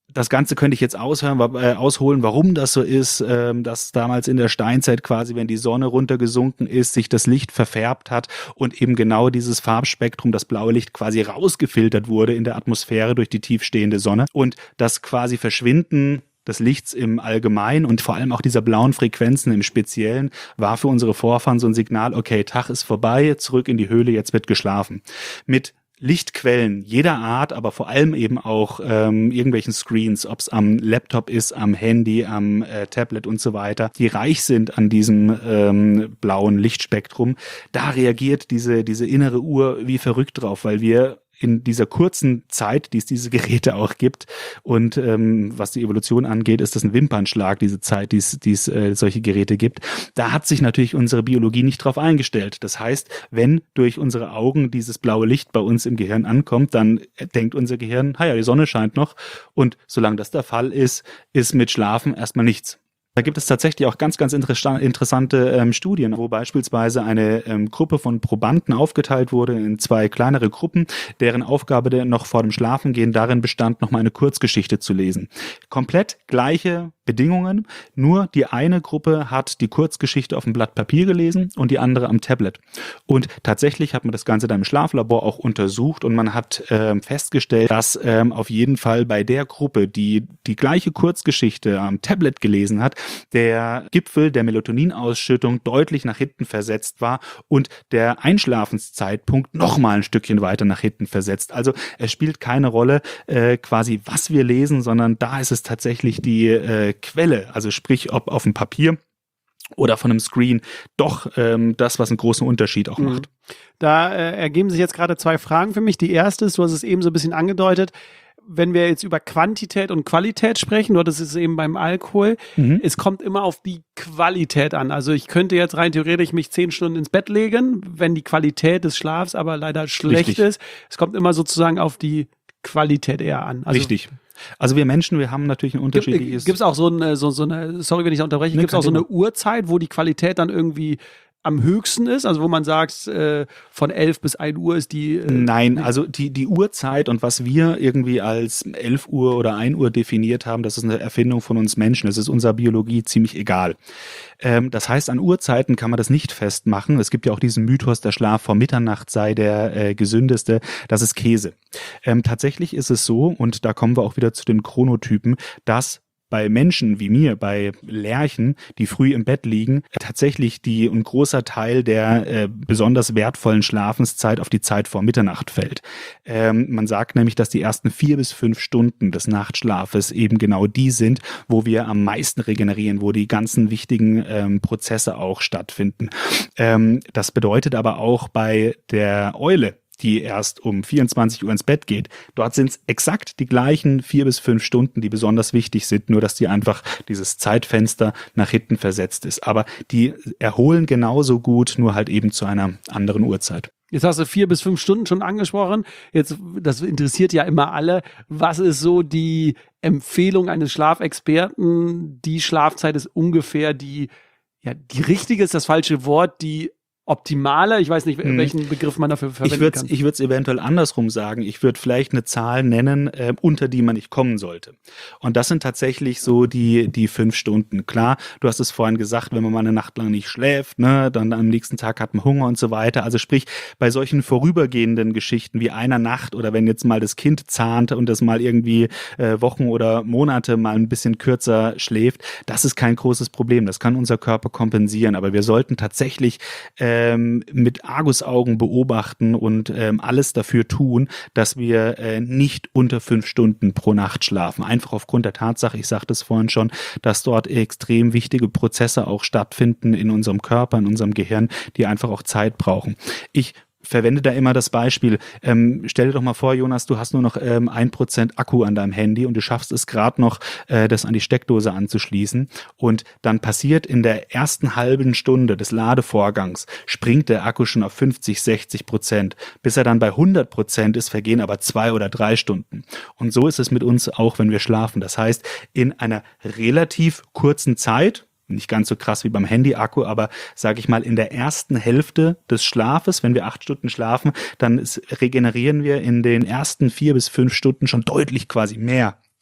Das Ganze könnte ich jetzt aushören, äh, ausholen, warum das so ist, äh, dass damals in der Steinzeit quasi, wenn die Sonne runtergesunken ist, sich das Licht verfärbt hat und eben genau dieses Farbspektrum, das blaue Licht quasi rausgefiltert wurde in der Atmosphäre durch die tiefstehende Sonne und das quasi Verschwinden des Lichts im Allgemeinen und vor allem auch dieser blauen Frequenzen im Speziellen war für unsere Vorfahren so ein Signal, okay, Tag ist vorbei, zurück in die Höhle, jetzt wird geschlafen. Mit Lichtquellen jeder Art, aber vor allem eben auch ähm, irgendwelchen Screens, ob es am Laptop ist, am Handy, am äh, Tablet und so weiter, die reich sind an diesem ähm, blauen Lichtspektrum, da reagiert diese, diese innere Uhr wie verrückt drauf, weil wir in dieser kurzen Zeit, die es diese Geräte auch gibt und ähm, was die Evolution angeht, ist das ein Wimpernschlag, diese Zeit, die es, die es äh, solche Geräte gibt. Da hat sich natürlich unsere Biologie nicht drauf eingestellt. Das heißt, wenn durch unsere Augen dieses blaue Licht bei uns im Gehirn ankommt, dann denkt unser Gehirn, ha ja, die Sonne scheint noch und solange das der Fall ist, ist mit Schlafen erstmal nichts. Da gibt es tatsächlich auch ganz, ganz interessante ähm, Studien, wo beispielsweise eine ähm, Gruppe von Probanden aufgeteilt wurde in zwei kleinere Gruppen, deren Aufgabe der noch vor dem Schlafengehen darin bestand, nochmal eine Kurzgeschichte zu lesen. Komplett gleiche Bedingungen, nur die eine Gruppe hat die Kurzgeschichte auf dem Blatt Papier gelesen und die andere am Tablet. Und tatsächlich hat man das Ganze dann im Schlaflabor auch untersucht und man hat ähm, festgestellt, dass ähm, auf jeden Fall bei der Gruppe, die die gleiche Kurzgeschichte am Tablet gelesen hat, der Gipfel der Melatoninausschüttung deutlich nach hinten versetzt war und der Einschlafenszeitpunkt noch mal ein Stückchen weiter nach hinten versetzt. Also es spielt keine Rolle äh, quasi, was wir lesen, sondern da ist es tatsächlich die äh, Quelle, also sprich, ob auf dem Papier oder von einem Screen, doch ähm, das, was einen großen Unterschied auch macht. Da äh, ergeben sich jetzt gerade zwei Fragen für mich. Die erste ist, du hast es eben so ein bisschen angedeutet, wenn wir jetzt über Quantität und Qualität sprechen, oder das ist eben beim Alkohol, mhm. es kommt immer auf die Qualität an. Also ich könnte jetzt rein theoretisch mich zehn Stunden ins Bett legen, wenn die Qualität des Schlafs aber leider schlecht Richtig. ist. Es kommt immer sozusagen auf die Qualität eher an. Also Richtig. Also wir Menschen, wir haben natürlich ein unterschiedliches... Gibt es auch so eine, so, so eine, sorry, wenn ich da unterbreche, nee, gibt es auch so eine Uhrzeit, wo die Qualität dann irgendwie am höchsten ist, also wo man sagt, äh, von elf bis ein Uhr ist die... Äh, Nein, also die, die Uhrzeit und was wir irgendwie als elf Uhr oder ein Uhr definiert haben, das ist eine Erfindung von uns Menschen, das ist unserer Biologie ziemlich egal. Ähm, das heißt, an Uhrzeiten kann man das nicht festmachen. Es gibt ja auch diesen Mythos, der Schlaf vor Mitternacht sei der äh, gesündeste. Das ist Käse. Ähm, tatsächlich ist es so, und da kommen wir auch wieder zu den Chronotypen, dass bei Menschen wie mir, bei Lerchen, die früh im Bett liegen, tatsächlich die ein großer Teil der äh, besonders wertvollen Schlafenszeit auf die Zeit vor Mitternacht fällt. Ähm, man sagt nämlich, dass die ersten vier bis fünf Stunden des Nachtschlafes eben genau die sind, wo wir am meisten regenerieren, wo die ganzen wichtigen ähm, Prozesse auch stattfinden. Ähm, das bedeutet aber auch bei der Eule, die erst um vierundzwanzig Uhr ins Bett geht. Dort sind es exakt die gleichen vier bis fünf Stunden, die besonders wichtig sind, nur dass die einfach dieses Zeitfenster nach hinten versetzt ist. Aber die erholen genauso gut, nur halt eben zu einer anderen Uhrzeit. Jetzt hast du vier bis fünf Stunden schon angesprochen. Jetzt, das interessiert ja immer alle. Was ist so die Empfehlung eines Schlafexperten? Die Schlafzeit ist ungefähr die, ja, die richtige ist das falsche Wort, die optimaler, ich weiß nicht, welchen Begriff man dafür verwenden ich würd's, kann. Ich würde es eventuell andersrum sagen. Ich würde vielleicht eine Zahl nennen, äh, unter die man nicht kommen sollte. Und das sind tatsächlich so die die fünf Stunden. Klar, du hast es vorhin gesagt, wenn man mal eine Nacht lang nicht schläft, ne, dann am nächsten Tag hat man Hunger und so weiter. Also sprich, bei solchen vorübergehenden Geschichten wie einer Nacht oder wenn jetzt mal das Kind zahnt und das mal irgendwie äh, Wochen oder Monate mal ein bisschen kürzer schläft, das ist kein großes Problem. Das kann unser Körper kompensieren. Aber wir sollten tatsächlich äh, mit Argusaugen beobachten und ähm, alles dafür tun, dass wir äh, nicht unter fünf Stunden pro Nacht schlafen. Einfach aufgrund der Tatsache, ich sagte es vorhin schon, dass dort extrem wichtige Prozesse auch stattfinden in unserem Körper, in unserem Gehirn, die einfach auch Zeit brauchen. Ich verwende da immer das Beispiel, ähm, stell dir doch mal vor, Jonas, du hast nur noch ähm, ein Prozent Akku an deinem Handy und du schaffst es gerade noch, äh, das an die Steckdose anzuschließen und dann passiert in der ersten halben Stunde des Ladevorgangs, springt der Akku schon auf fünfzig, sechzig Prozent. Bis er dann bei hundert Prozent ist, vergehen aber zwei oder drei Stunden. Und so ist es mit uns auch, wenn wir schlafen. Das heißt, in einer relativ kurzen Zeit, nicht ganz so krass wie beim Handy-Akku, aber sage ich mal, in der ersten Hälfte des Schlafes, wenn wir acht Stunden schlafen, dann regenerieren wir in den ersten vier bis fünf Stunden schon deutlich quasi mehr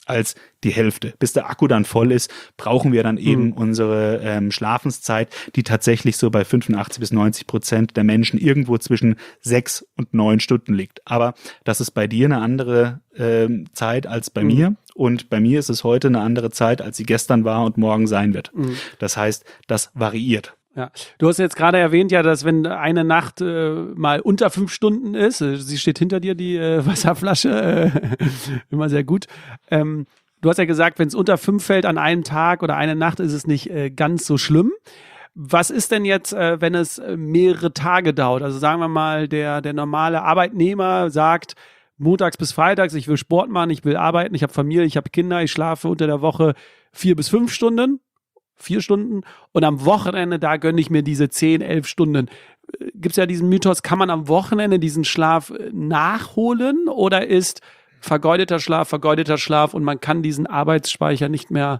als die Hälfte. Bis der Akku dann voll ist, brauchen wir dann eben mhm. unsere ähm, Schlafenszeit, die tatsächlich so bei fünfundachtzig bis neunzig Prozent der Menschen irgendwo zwischen sechs und neun Stunden liegt. Aber das ist bei dir eine andere ähm, Zeit als bei mhm. mir. Und bei mir ist es heute eine andere Zeit, als sie gestern war und morgen sein wird. Mhm. Das heißt, das variiert. Ja, du hast jetzt gerade erwähnt, ja, dass wenn eine Nacht äh, mal unter fünf Stunden ist, äh, sie steht hinter dir, die äh, Wasserflasche, äh, immer sehr gut. Ähm, du hast ja gesagt, wenn es unter fünf fällt an einem Tag oder eine Nacht, ist es nicht äh, ganz so schlimm. Was ist denn jetzt, äh, wenn es äh, mehrere Tage dauert? Also sagen wir mal, der, der normale Arbeitnehmer sagt, montags bis freitags, ich will Sport machen, ich will arbeiten, ich habe Familie, ich habe Kinder, ich schlafe unter der Woche vier bis fünf Stunden. Vier Stunden und am Wochenende, da gönne ich mir diese zehn, elf Stunden. Gibt es ja diesen Mythos, kann man am Wochenende diesen Schlaf nachholen oder ist vergeudeter Schlaf, vergeudeter Schlaf und man kann diesen Arbeitsspeicher nicht mehr?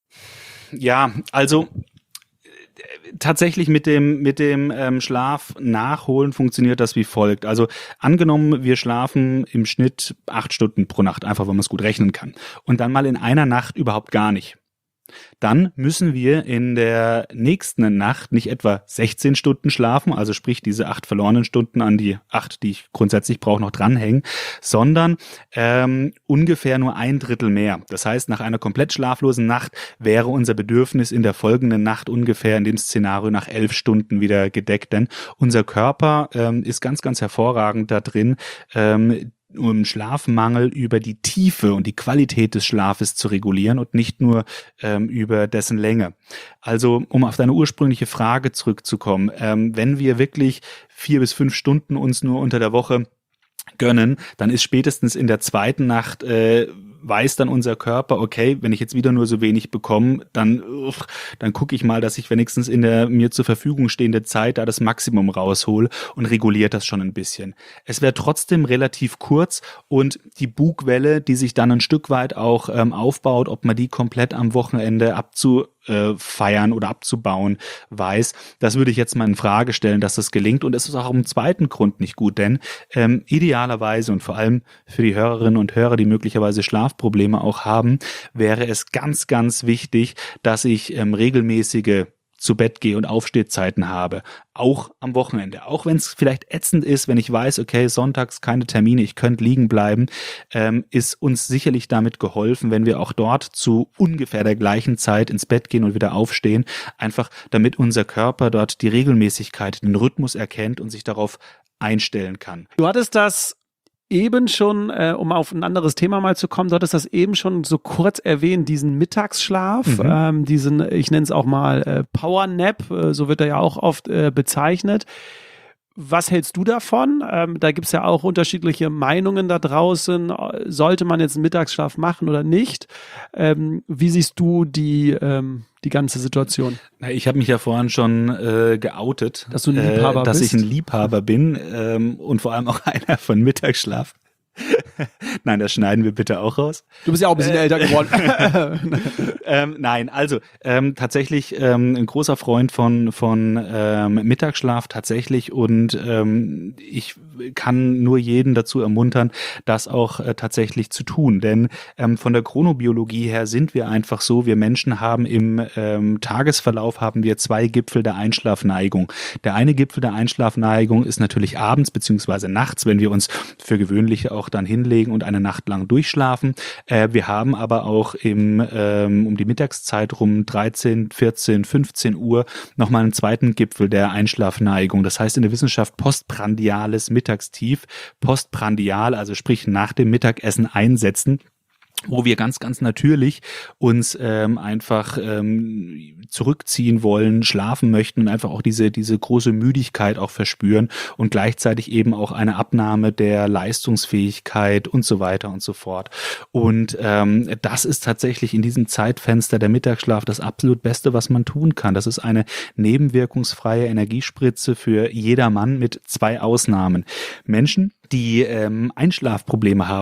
Ja, also tatsächlich mit dem mit dem ähm, Schlaf nachholen funktioniert das wie folgt. Also angenommen, wir schlafen im Schnitt acht Stunden pro Nacht, einfach weil man es gut rechnen kann. Und dann mal in einer Nacht überhaupt gar nicht. Dann müssen wir in der nächsten Nacht nicht etwa sechzehn Stunden schlafen, also sprich diese acht verlorenen Stunden an die acht, die ich grundsätzlich brauche, noch dranhängen, sondern ähm, ungefähr nur ein Drittel mehr. Das heißt, nach einer komplett schlaflosen Nacht wäre unser Bedürfnis in der folgenden Nacht ungefähr in dem Szenario nach elf Stunden wieder gedeckt. Denn unser Körper ähm, ist ganz, ganz hervorragend da drin, ähm, um Schlafmangel über die Tiefe und die Qualität des Schlafes zu regulieren und nicht nur ähm, über dessen Länge. Also um auf deine ursprüngliche Frage zurückzukommen, ähm, wenn wir wirklich vier bis fünf Stunden uns nur unter der Woche gönnen, dann ist spätestens in der zweiten Nacht äh, weiß dann unser Körper, okay, wenn ich jetzt wieder nur so wenig bekomme, dann uff, dann gucke ich mal, dass ich wenigstens in der mir zur Verfügung stehende Zeit da das Maximum raushol und reguliert das schon ein bisschen. Es wäre trotzdem relativ kurz und die Bugwelle, die sich dann ein Stück weit auch ähm, aufbaut, ob man die komplett am Wochenende abzu äh, feiern oder abzubauen weiß, das würde ich jetzt mal in Frage stellen, dass das gelingt. Und es ist auch im zweiten Grund nicht gut, denn ähm, idealerweise und vor allem für die Hörerinnen und Hörer, die möglicherweise Schlafprobleme auch haben, wäre es ganz, ganz wichtig, dass ich ähm, regelmäßige zu Bett gehe und Aufstehzeiten habe, auch am Wochenende. Auch wenn es vielleicht ätzend ist, wenn ich weiß, okay, sonntags keine Termine, ich könnte liegen bleiben, ähm, ist uns sicherlich damit geholfen, wenn wir auch dort zu ungefähr der gleichen Zeit ins Bett gehen und wieder aufstehen, einfach damit unser Körper dort die Regelmäßigkeit, den Rhythmus erkennt und sich darauf einstellen kann. Du hattest das eben schon, äh, um auf ein anderes Thema mal zu kommen, du hattest das eben schon so kurz erwähnt, diesen Mittagsschlaf, mhm. ähm, diesen, ich nenne es auch mal äh, Power Nap, äh, so wird er ja auch oft äh, bezeichnet. Was hältst du davon? Ähm, da gibt es ja auch unterschiedliche Meinungen da draußen. Sollte man jetzt einen Mittagsschlaf machen oder nicht? Ähm, wie siehst du die, ähm, die ganze Situation? Na, ich habe mich ja vorhin schon äh, geoutet, dass du ein Liebhaber äh, dass bist. ich ein Liebhaber bin ähm, und vor allem auch einer von Mittagsschlaf. Nein, das schneiden wir bitte auch raus. Du bist ja auch ein bisschen äh, älter geworden. ähm, nein, also ähm, tatsächlich ähm, ein großer Freund von von ähm, Mittagsschlaf tatsächlich und ähm, ich kann nur jeden dazu ermuntern, das auch äh, tatsächlich zu tun, denn ähm, von der Chronobiologie her sind wir einfach so, wir Menschen haben im ähm, Tagesverlauf haben wir zwei Gipfel der Einschlafneigung. Der eine Gipfel der Einschlafneigung ist natürlich abends beziehungsweise nachts, wenn wir uns für gewöhnlich auch dann hinlegen und eine Nacht lang durchschlafen. Äh, wir haben aber auch im ähm, um die Mittagszeit rum dreizehn, vierzehn, fünfzehn Uhr nochmal einen zweiten Gipfel der Einschlafneigung. Das heißt in der Wissenschaft postprandiales Mittagstief. Postprandial, also sprich nach dem Mittagessen einsetzen, wo wir ganz, ganz natürlich uns ähm, einfach ähm, zurückziehen wollen, schlafen möchten und einfach auch diese diese große Müdigkeit auch verspüren und gleichzeitig eben auch eine Abnahme der Leistungsfähigkeit und so weiter und so fort. Und ähm, das ist tatsächlich in diesem Zeitfenster der Mittagsschlaf das absolut Beste, was man tun kann. Das ist eine nebenwirkungsfreie Energiespritze für jedermann mit zwei Ausnahmen. Menschen, die ähm, Einschlafprobleme haben,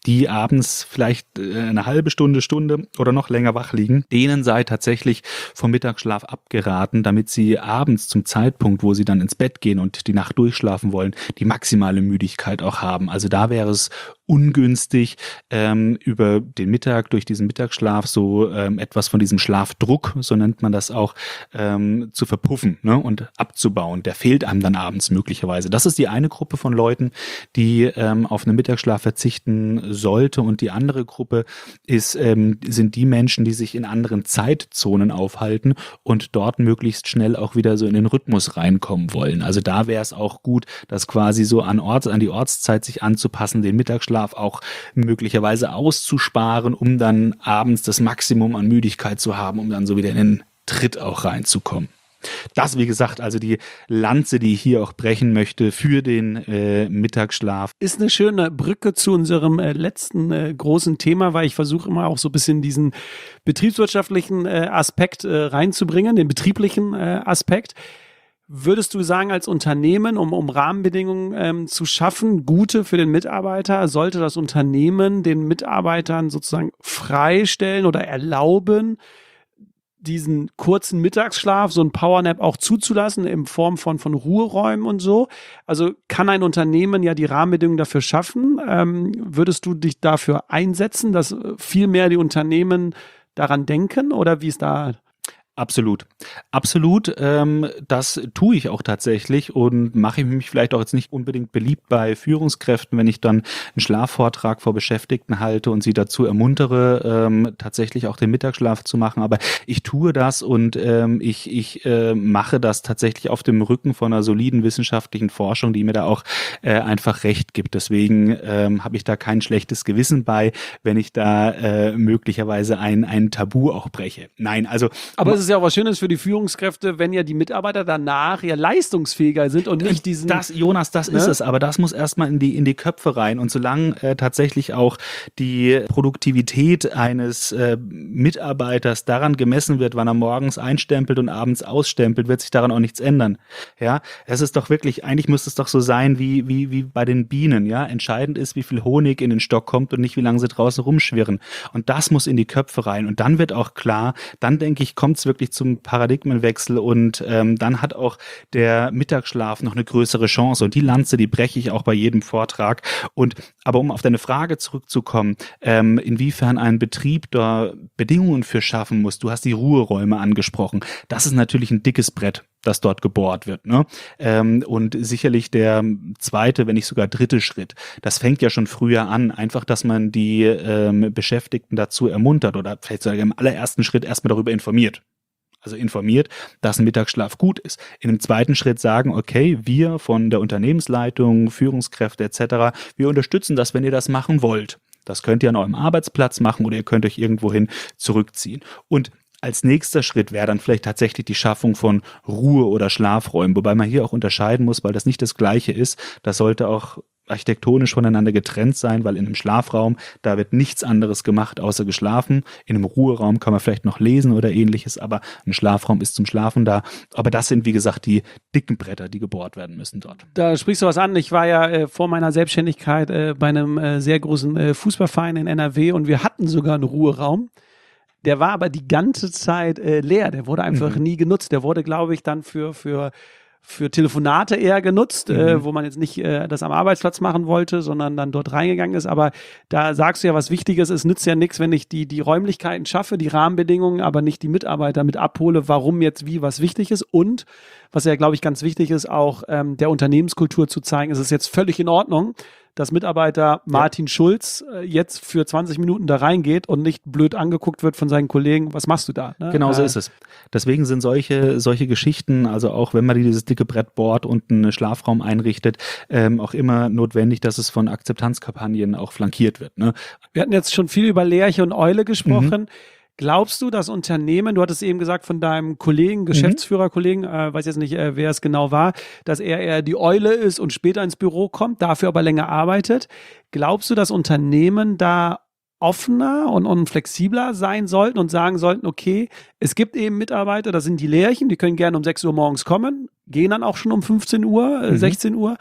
die abends vielleicht eine halbe Stunde, Stunde oder noch länger wach liegen, denen sei tatsächlich vom Mittagsschlaf abgeraten, damit sie abends zum Zeitpunkt, wo sie dann ins Bett gehen und die Nacht durchschlafen wollen, die maximale Müdigkeit auch haben. Also da wäre es ungünstig, ähm, über den Mittag, durch diesen Mittagsschlaf so ähm, etwas von diesem Schlafdruck, so nennt man das auch, ähm, zu verpuffen, ne, und abzubauen. Der fehlt einem dann abends möglicherweise. Das ist die eine Gruppe von Leuten, die ähm, auf einen Mittagsschlaf verzichten sollte, und die andere Gruppe ist, ähm, sind die Menschen, die sich in anderen Zeitzonen aufhalten und dort möglichst schnell auch wieder so in den Rhythmus reinkommen wollen. Also da wäre es auch gut, das quasi so an Ort, an die Ortszeit sich anzupassen, den Mittagsschlaf auch möglicherweise auszusparen, um dann abends das Maximum an Müdigkeit zu haben, um dann so wieder in den Tritt auch reinzukommen. Das, wie gesagt, also die Lanze, die ich hier auch brechen möchte für den äh, Mittagsschlaf. Ist eine schöne Brücke zu unserem äh, letzten äh, großen Thema, weil ich versuche immer auch so ein bisschen diesen betriebswirtschaftlichen äh, Aspekt äh, reinzubringen, den betrieblichen äh, Aspekt. Würdest du sagen, als Unternehmen, um, um Rahmenbedingungen ähm, zu schaffen, gute für den Mitarbeiter, sollte das Unternehmen den Mitarbeitern sozusagen freistellen oder erlauben, diesen kurzen Mittagsschlaf, so ein Powernap auch zuzulassen in Form von, von Ruheräumen und so? Also kann ein Unternehmen ja die Rahmenbedingungen dafür schaffen? Ähm, würdest du dich dafür einsetzen, dass viel mehr die Unternehmen daran denken, oder wie ist da? Absolut. Absolut. Ähm, das tue ich auch tatsächlich und mache mich vielleicht auch jetzt nicht unbedingt beliebt bei Führungskräften, wenn ich dann einen Schlafvortrag vor Beschäftigten halte und sie dazu ermuntere, ähm, tatsächlich auch den Mittagsschlaf zu machen. Aber ich tue das und ähm, ich, ich äh, mache das tatsächlich auf dem Rücken von einer soliden wissenschaftlichen Forschung, die mir da auch äh, einfach recht gibt. Deswegen ähm, habe ich da kein schlechtes Gewissen bei, wenn ich da äh, möglicherweise ein, ein Tabu auch breche. Nein, also... Aber es ist ja auch was Schönes für die Führungskräfte, wenn ja die Mitarbeiter danach ja leistungsfähiger sind und nicht diesen... Das, Jonas, das ne? ist es, aber das muss erstmal in die, in die Köpfe rein, und solange äh, tatsächlich auch die Produktivität eines äh, Mitarbeiters daran gemessen wird, wann er morgens einstempelt und abends ausstempelt, wird sich daran auch nichts ändern. Ja, es ist doch wirklich, eigentlich müsste es doch so sein wie, wie, wie bei den Bienen, ja, entscheidend ist, wie viel Honig in den Stock kommt und nicht, wie lange sie draußen rumschwirren, und das muss in die Köpfe rein, und dann wird auch klar, dann denke ich, kommt es wirklich zum Paradigmenwechsel, und ähm, dann hat auch der Mittagsschlaf noch eine größere Chance, und die Lanze, die breche ich auch bei jedem Vortrag. Und aber um auf deine Frage zurückzukommen, ähm, inwiefern ein Betrieb da Bedingungen für schaffen muss, du hast die Ruheräume angesprochen, das ist natürlich ein dickes Brett, das dort gebohrt wird, ne? Ähm, und sicherlich der zweite, wenn nicht sogar dritte Schritt, das fängt ja schon früher an, einfach, dass man die ähm, Beschäftigten dazu ermuntert oder vielleicht sogar im allerersten Schritt erstmal darüber informiert. Also informiert, dass ein Mittagsschlaf gut ist. In dem zweiten Schritt sagen, okay, wir von der Unternehmensleitung, Führungskräfte et cetera, wir unterstützen das, wenn ihr das machen wollt. Das könnt ihr an eurem Arbeitsplatz machen oder ihr könnt euch irgendwohin zurückziehen. Und als nächster Schritt wäre dann vielleicht tatsächlich die Schaffung von Ruhe- oder Schlafräumen, wobei man hier auch unterscheiden muss, weil das nicht das Gleiche ist. Das sollte auch architektonisch voneinander getrennt sein, weil in einem Schlafraum, da wird nichts anderes gemacht, außer geschlafen. In einem Ruheraum kann man vielleicht noch lesen oder ähnliches, aber ein Schlafraum ist zum Schlafen da. Aber das sind, wie gesagt, die dicken Bretter, die gebohrt werden müssen dort. Da sprichst du was an. Ich war ja äh, vor meiner Selbstständigkeit äh, bei einem äh, sehr großen äh, Fußballverein in N R W, und wir hatten sogar einen Ruheraum. Der war aber die ganze Zeit äh, leer. Der wurde einfach mhm. nie genutzt. Der wurde, glaube ich, dann für, für, für Telefonate eher genutzt, mhm. äh, wo man jetzt nicht äh, das am Arbeitsplatz machen wollte, sondern dann dort reingegangen ist. Aber da sagst du ja was Wichtiges. Es nützt ja nichts, wenn ich die, die Räumlichkeiten schaffe, die Rahmenbedingungen, aber nicht die Mitarbeiter mit abhole, warum jetzt wie was wichtig ist. Und was ja, glaube ich, ganz wichtig ist, auch ähm, der Unternehmenskultur zu zeigen, es ist jetzt völlig in Ordnung, dass Mitarbeiter Martin ja. Schulz äh, jetzt für zwanzig Minuten da reingeht und nicht blöd angeguckt wird von seinen Kollegen, was machst du da? Ne? Genau so äh, ist es. Deswegen sind solche solche Geschichten, also auch wenn man dieses dicke Brett bohrt und einen Schlafraum einrichtet, ähm, auch immer notwendig, dass es von Akzeptanzkampagnen auch flankiert wird. Ne? Wir hatten jetzt schon viel über Lerche und Eule gesprochen. Mhm. Glaubst du, dass Unternehmen, du hattest eben gesagt von deinem Kollegen, Geschäftsführerkollegen, äh, weiß jetzt nicht, äh, wer es genau war, dass er eher die Eule ist und später ins Büro kommt, dafür aber länger arbeitet. Glaubst du, dass Unternehmen da offener und, und flexibler sein sollten und sagen sollten, okay, es gibt eben Mitarbeiter, das sind die Lerchen, die können gerne um sechs Uhr morgens kommen, gehen dann auch schon um fünfzehn Uhr, mhm. sechzehn Uhr,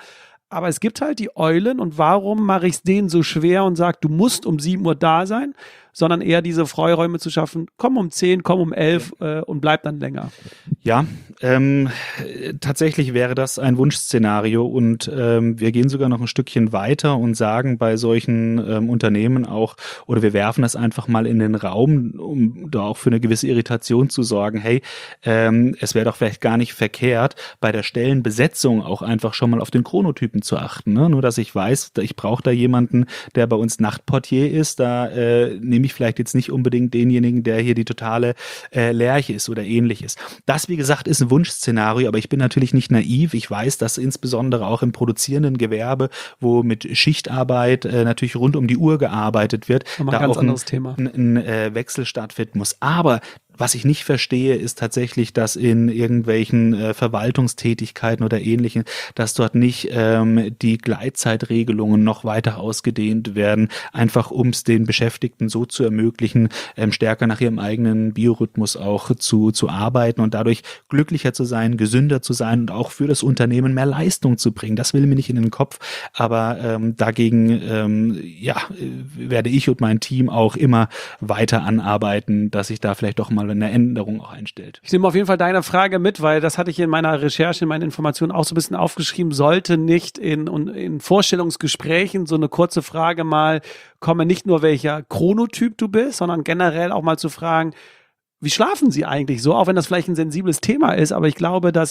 Aber es gibt halt die Eulen und warum mache ich es denen so schwer und sage, du musst um sieben Uhr da sein, sondern eher diese Freiräume zu schaffen, komm um zehn, komm um elf äh, und bleib dann länger. Ja, ähm, tatsächlich wäre das ein Wunschszenario und ähm, wir gehen sogar noch ein Stückchen weiter und sagen bei solchen ähm, Unternehmen auch, oder wir werfen das einfach mal in den Raum, um da auch für eine gewisse Irritation zu sorgen, hey, ähm, es wäre doch vielleicht gar nicht verkehrt, bei der Stellenbesetzung auch einfach schon mal auf den Chronotypen zu achten, ne? Nur, dass ich weiß, ich brauche da jemanden, der bei uns Nachtportier ist, da äh, nehme ich vielleicht jetzt nicht unbedingt denjenigen, der hier die totale äh, Lerche ist oder ähnliches. Das, wie gesagt, ist ein Wunschszenario, aber ich bin natürlich nicht naiv. Ich weiß, dass insbesondere auch im produzierenden Gewerbe, wo mit Schichtarbeit äh, natürlich rund um die Uhr gearbeitet wird, da auch ein, Thema. ein, ein äh, Wechsel stattfinden muss. Aber was ich nicht verstehe, ist tatsächlich, dass in irgendwelchen äh, Verwaltungstätigkeiten oder Ähnlichem, dass dort nicht ähm, die Gleitzeitregelungen noch weiter ausgedehnt werden, einfach um es den Beschäftigten so zu ermöglichen, ähm, stärker nach ihrem eigenen Biorhythmus auch zu, zu arbeiten und dadurch glücklicher zu sein, gesünder zu sein und auch für das Unternehmen mehr Leistung zu bringen. Das will mir nicht in den Kopf, aber ähm, dagegen ähm, ja, werde ich und mein Team auch immer weiter anarbeiten, dass ich da vielleicht doch mal eine Änderung auch einstellt. Ich nehme auf jeden Fall deine Frage mit, weil das hatte ich in meiner Recherche, in meinen Informationen auch so ein bisschen aufgeschrieben, sollte nicht in, in Vorstellungsgesprächen so eine kurze Frage mal kommen, nicht nur welcher Chronotyp du bist, sondern generell auch mal zu fragen, wie schlafen sie eigentlich so, auch wenn das vielleicht ein sensibles Thema ist, aber ich glaube, dass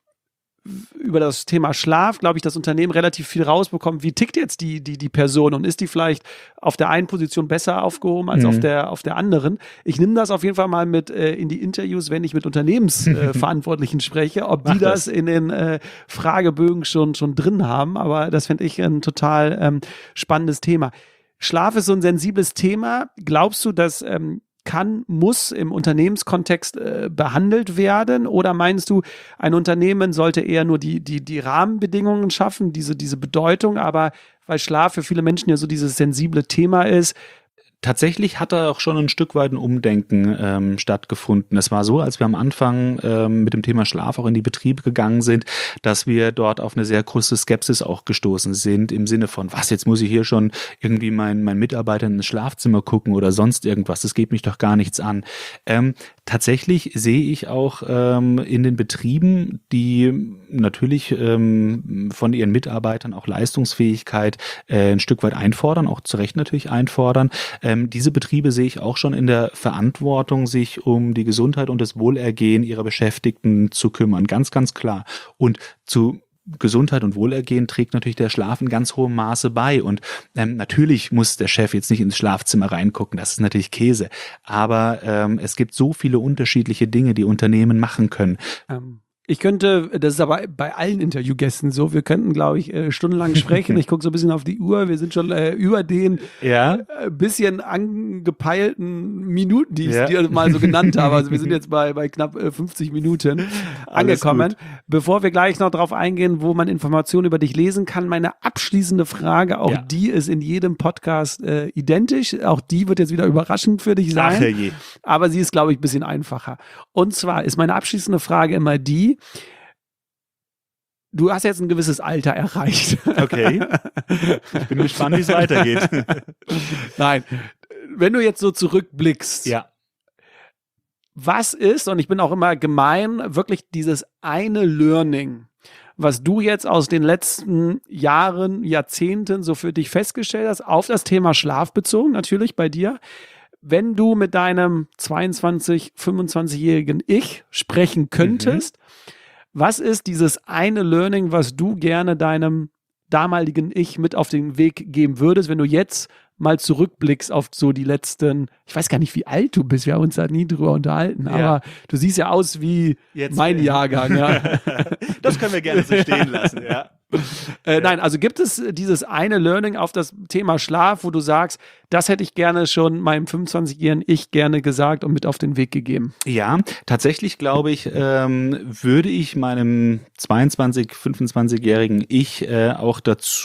über das Thema Schlaf, glaube ich, das Unternehmen relativ viel rausbekommt. Wie tickt jetzt die, die, die Person und ist die vielleicht auf der einen Position besser aufgehoben als mhm. auf der, auf der anderen? Ich nehme das auf jeden Fall mal mit äh, in die Interviews, wenn ich mit Unternehmensverantwortlichen äh, spreche, ob die Mach das, das in den äh, Fragebögen schon, schon drin haben. Aber das finde ich ein total ähm, spannendes Thema. Schlaf ist so ein sensibles Thema. Glaubst du, dass ähm, kann, muss im Unternehmenskontext äh, behandelt werden? Oder meinst du, ein Unternehmen sollte eher nur die, die, die Rahmenbedingungen schaffen, diese, diese Bedeutung, aber weil Schlaf für viele Menschen ja so dieses sensible Thema ist, tatsächlich hat da auch schon ein Stück weit ein Umdenken ähm, stattgefunden. Es war so, als wir am Anfang ähm, mit dem Thema Schlaf auch in die Betriebe gegangen sind, dass wir dort auf eine sehr große Skepsis auch gestoßen sind, im Sinne von, was, jetzt muss ich hier schon irgendwie mein, mein Mitarbeiter in das Schlafzimmer gucken oder sonst irgendwas, das geht mich doch gar nichts an. Ähm, tatsächlich sehe ich auch ähm, in den Betrieben, die natürlich ähm, von ihren Mitarbeitern auch Leistungsfähigkeit äh, ein Stück weit einfordern, auch zu Recht natürlich einfordern. Ähm, diese Betriebe sehe ich auch schon in der Verantwortung, sich um die Gesundheit und das Wohlergehen ihrer Beschäftigten zu kümmern. Ganz, ganz klar. Und zu Gesundheit und Wohlergehen trägt natürlich der Schlaf in ganz hohem Maße bei. Und ähm, natürlich muss der Chef jetzt nicht ins Schlafzimmer reingucken, das ist natürlich Käse. Aber ähm, es gibt so viele unterschiedliche Dinge, die Unternehmen machen können. Ähm. Ich könnte, das ist aber bei allen Interviewgästen so, wir könnten, glaube ich, äh, stundenlang sprechen. Ich gucke so ein bisschen auf die Uhr, wir sind schon äh, über den ja. äh, bisschen angepeilten Minuten, die ich ja. dir mal so genannt habe. Also wir sind jetzt bei, bei knapp äh, fünfzig Minuten angekommen. Bevor wir gleich noch drauf eingehen, wo man Informationen über dich lesen kann, meine abschließende Frage, auch ja. die ist in jedem Podcast äh, identisch. Auch die wird jetzt wieder überraschend für dich sein. Ach, je. Aber sie ist, glaube ich, ein bisschen einfacher. Und zwar ist meine abschließende Frage immer die, du hast jetzt ein gewisses Alter erreicht. Okay. Ich bin gespannt, wie es weitergeht. Nein. Wenn du jetzt so zurückblickst, ja. was ist, und ich bin auch immer gemein, wirklich dieses eine Learning, was du jetzt aus den letzten Jahren, Jahrzehnten so für dich festgestellt hast, auf das Thema Schlaf bezogen, natürlich bei dir, wenn du mit deinem zweiundzwanzig-, fünfundzwanzigjährigen Ich sprechen könntest, mhm. was ist dieses eine Learning, was du gerne deinem damaligen Ich mit auf den Weg geben würdest, wenn du jetzt mal zurückblickst auf so die letzten, ich weiß gar nicht, wie alt du bist, wir haben uns da nie drüber unterhalten, aber ja. du siehst ja aus wie jetzt, mein äh, Jahrgang. Ja. Das können wir gerne so stehen lassen, ja. Äh, nein, also gibt es dieses eine Learning auf das Thema Schlaf, wo du sagst, das hätte ich gerne schon meinem fünfundzwanzigjährigen Ich gerne gesagt und mit auf den Weg gegeben? Ja, tatsächlich glaube ich, ähm, würde ich meinem zweiundzwanzig-, fünfundzwanzigjährigen Ich äh, auch dazu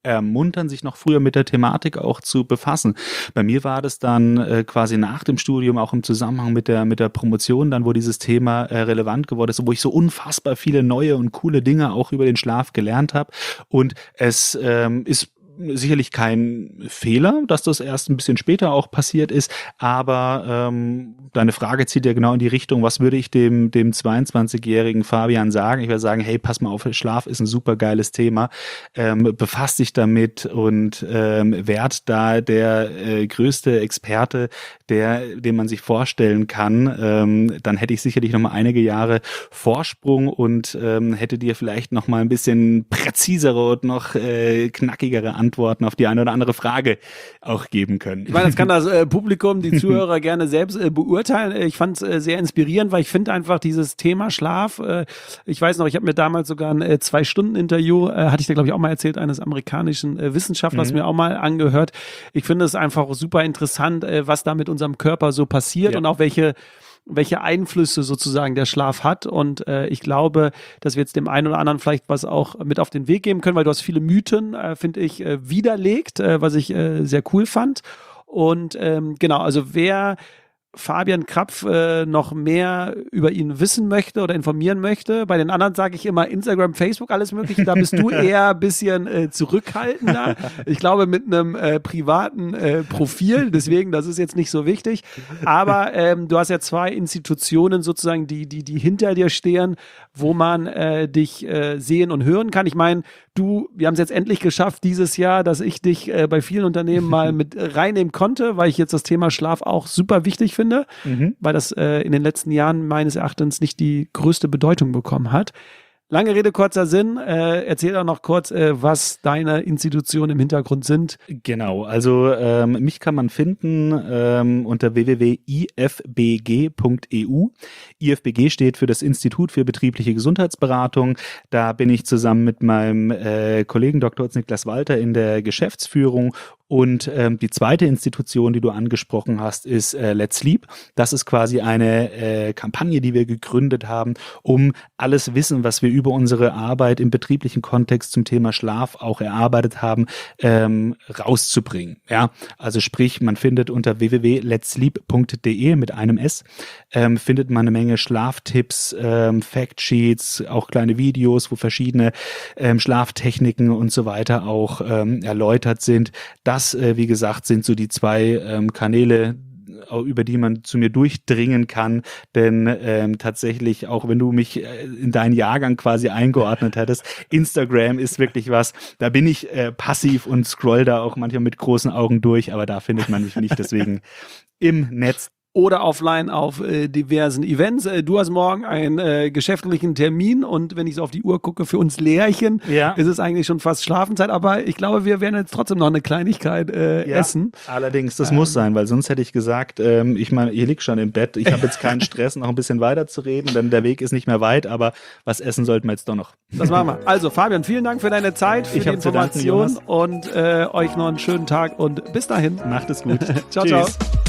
ermuntern, sich noch früher mit der Thematik auch zu befassen. Bei mir war das dann äh, quasi nach dem Studium, auch im Zusammenhang mit der mit der Promotion, dann wo dieses Thema äh, relevant geworden ist, wo ich so unfassbar viele neue und coole Dinge auch über den Schlaf gelernt habe. Und es ähm, ist sicherlich kein Fehler, dass das erst ein bisschen später auch passiert ist, aber ähm, deine Frage zieht ja genau in die Richtung, was würde ich dem dem zweiundzwanzigjährigen Fabian sagen? Ich würde sagen, hey, pass mal auf, Schlaf ist ein super geiles Thema, ähm, befasst dich damit und ähm, werd da der äh, größte Experte, der, den man sich vorstellen kann. Ähm, dann hätte ich sicherlich noch mal einige Jahre Vorsprung und ähm, hätte dir vielleicht noch mal ein bisschen präzisere und noch äh, knackigere Antworten auf die eine oder andere Frage auch geben können. Ich meine, das kann das äh, Publikum, die Zuhörer gerne selbst äh, beurteilen. Ich fand es äh, sehr inspirierend, weil ich finde einfach dieses Thema Schlaf, äh, ich weiß noch, ich habe mir damals sogar ein äh, Zwei-Stunden-Interview, äh, hatte ich da glaube ich auch mal erzählt, eines amerikanischen äh, Wissenschaftlers mhm. mir auch mal angehört. Ich finde es einfach super interessant, äh, was da mit unserem Körper so passiert ja. und auch welche welche Einflüsse sozusagen der Schlaf hat und äh, ich glaube, dass wir jetzt dem einen oder anderen vielleicht was auch mit auf den Weg geben können, weil du hast viele Mythen, äh, finde ich, äh, widerlegt, äh, was ich äh, sehr cool fand und ähm, genau, also wer Fabian Krapf äh, noch mehr über ihn wissen möchte oder informieren möchte. Bei den anderen sage ich immer Instagram, Facebook, alles mögliche. Da bist du eher ein bisschen äh, zurückhaltender. Ich glaube mit einem äh, privaten äh, Profil. Deswegen, das ist jetzt nicht so wichtig. Aber ähm, du hast ja zwei Institutionen sozusagen, die, die, die hinter dir stehen, wo man äh, dich äh, sehen und hören kann. Ich meine, du, wir haben es jetzt endlich geschafft dieses Jahr, dass ich dich äh, bei vielen Unternehmen mal mit reinnehmen konnte, weil ich jetzt das Thema Schlaf auch super wichtig finde. Finde, mhm. weil das äh, in den letzten Jahren meines Erachtens nicht die größte Bedeutung bekommen hat. Lange Rede, kurzer Sinn. Äh, erzähl doch noch kurz, äh, was deine Institutionen im Hintergrund sind. Genau, also ähm, mich kann man finden ähm, unter w w w punkt i f b g punkt e u. I F B G steht für das Institut für betriebliche Gesundheitsberatung. Da bin ich zusammen mit meinem äh, Kollegen Doktor Niklas Walter in der Geschäftsführung. Und ähm, die zweite Institution, die du angesprochen hast, ist äh, Let's Sleep. Das ist quasi eine äh, Kampagne, die wir gegründet haben, um alles Wissen, was wir über unsere Arbeit im betrieblichen Kontext zum Thema Schlaf auch erarbeitet haben, ähm, rauszubringen. Ja, also sprich, man findet unter w w w punkt lets sleep punkt d e mit einem S, ähm, findet man eine Menge Schlaftipps, ähm, Factsheets, auch kleine Videos, wo verschiedene ähm, Schlaftechniken und so weiter auch ähm, erläutert sind. Das Das, äh, wie gesagt, sind so die zwei ähm, Kanäle, über die man zu mir durchdringen kann, denn ähm, tatsächlich, auch wenn du mich äh, in deinen Jahrgang quasi eingeordnet hättest, Instagram ist wirklich was, da bin ich äh, passiv und scroll da auch manchmal mit großen Augen durch, aber da findet man mich nicht, deswegen im Netz. Oder offline auf äh, diversen Events. Äh, du hast morgen einen äh, geschäftlichen Termin und wenn ich so auf die Uhr gucke, für uns Lärchen, ja. ist es eigentlich schon fast Schlafenszeit, aber ich glaube, wir werden jetzt trotzdem noch eine Kleinigkeit äh, ja, essen. Allerdings, das ähm, muss sein, weil sonst hätte ich gesagt, ähm, ich meine, ihr liegt schon im Bett, ich habe jetzt keinen Stress, noch ein bisschen weiter zu reden, denn der Weg ist nicht mehr weit, aber was essen sollten wir jetzt doch noch. Das machen wir. Also Fabian, vielen Dank für deine Zeit, für ich die Information und äh, euch noch einen schönen Tag und bis dahin. Macht es gut. Ciao, ciao.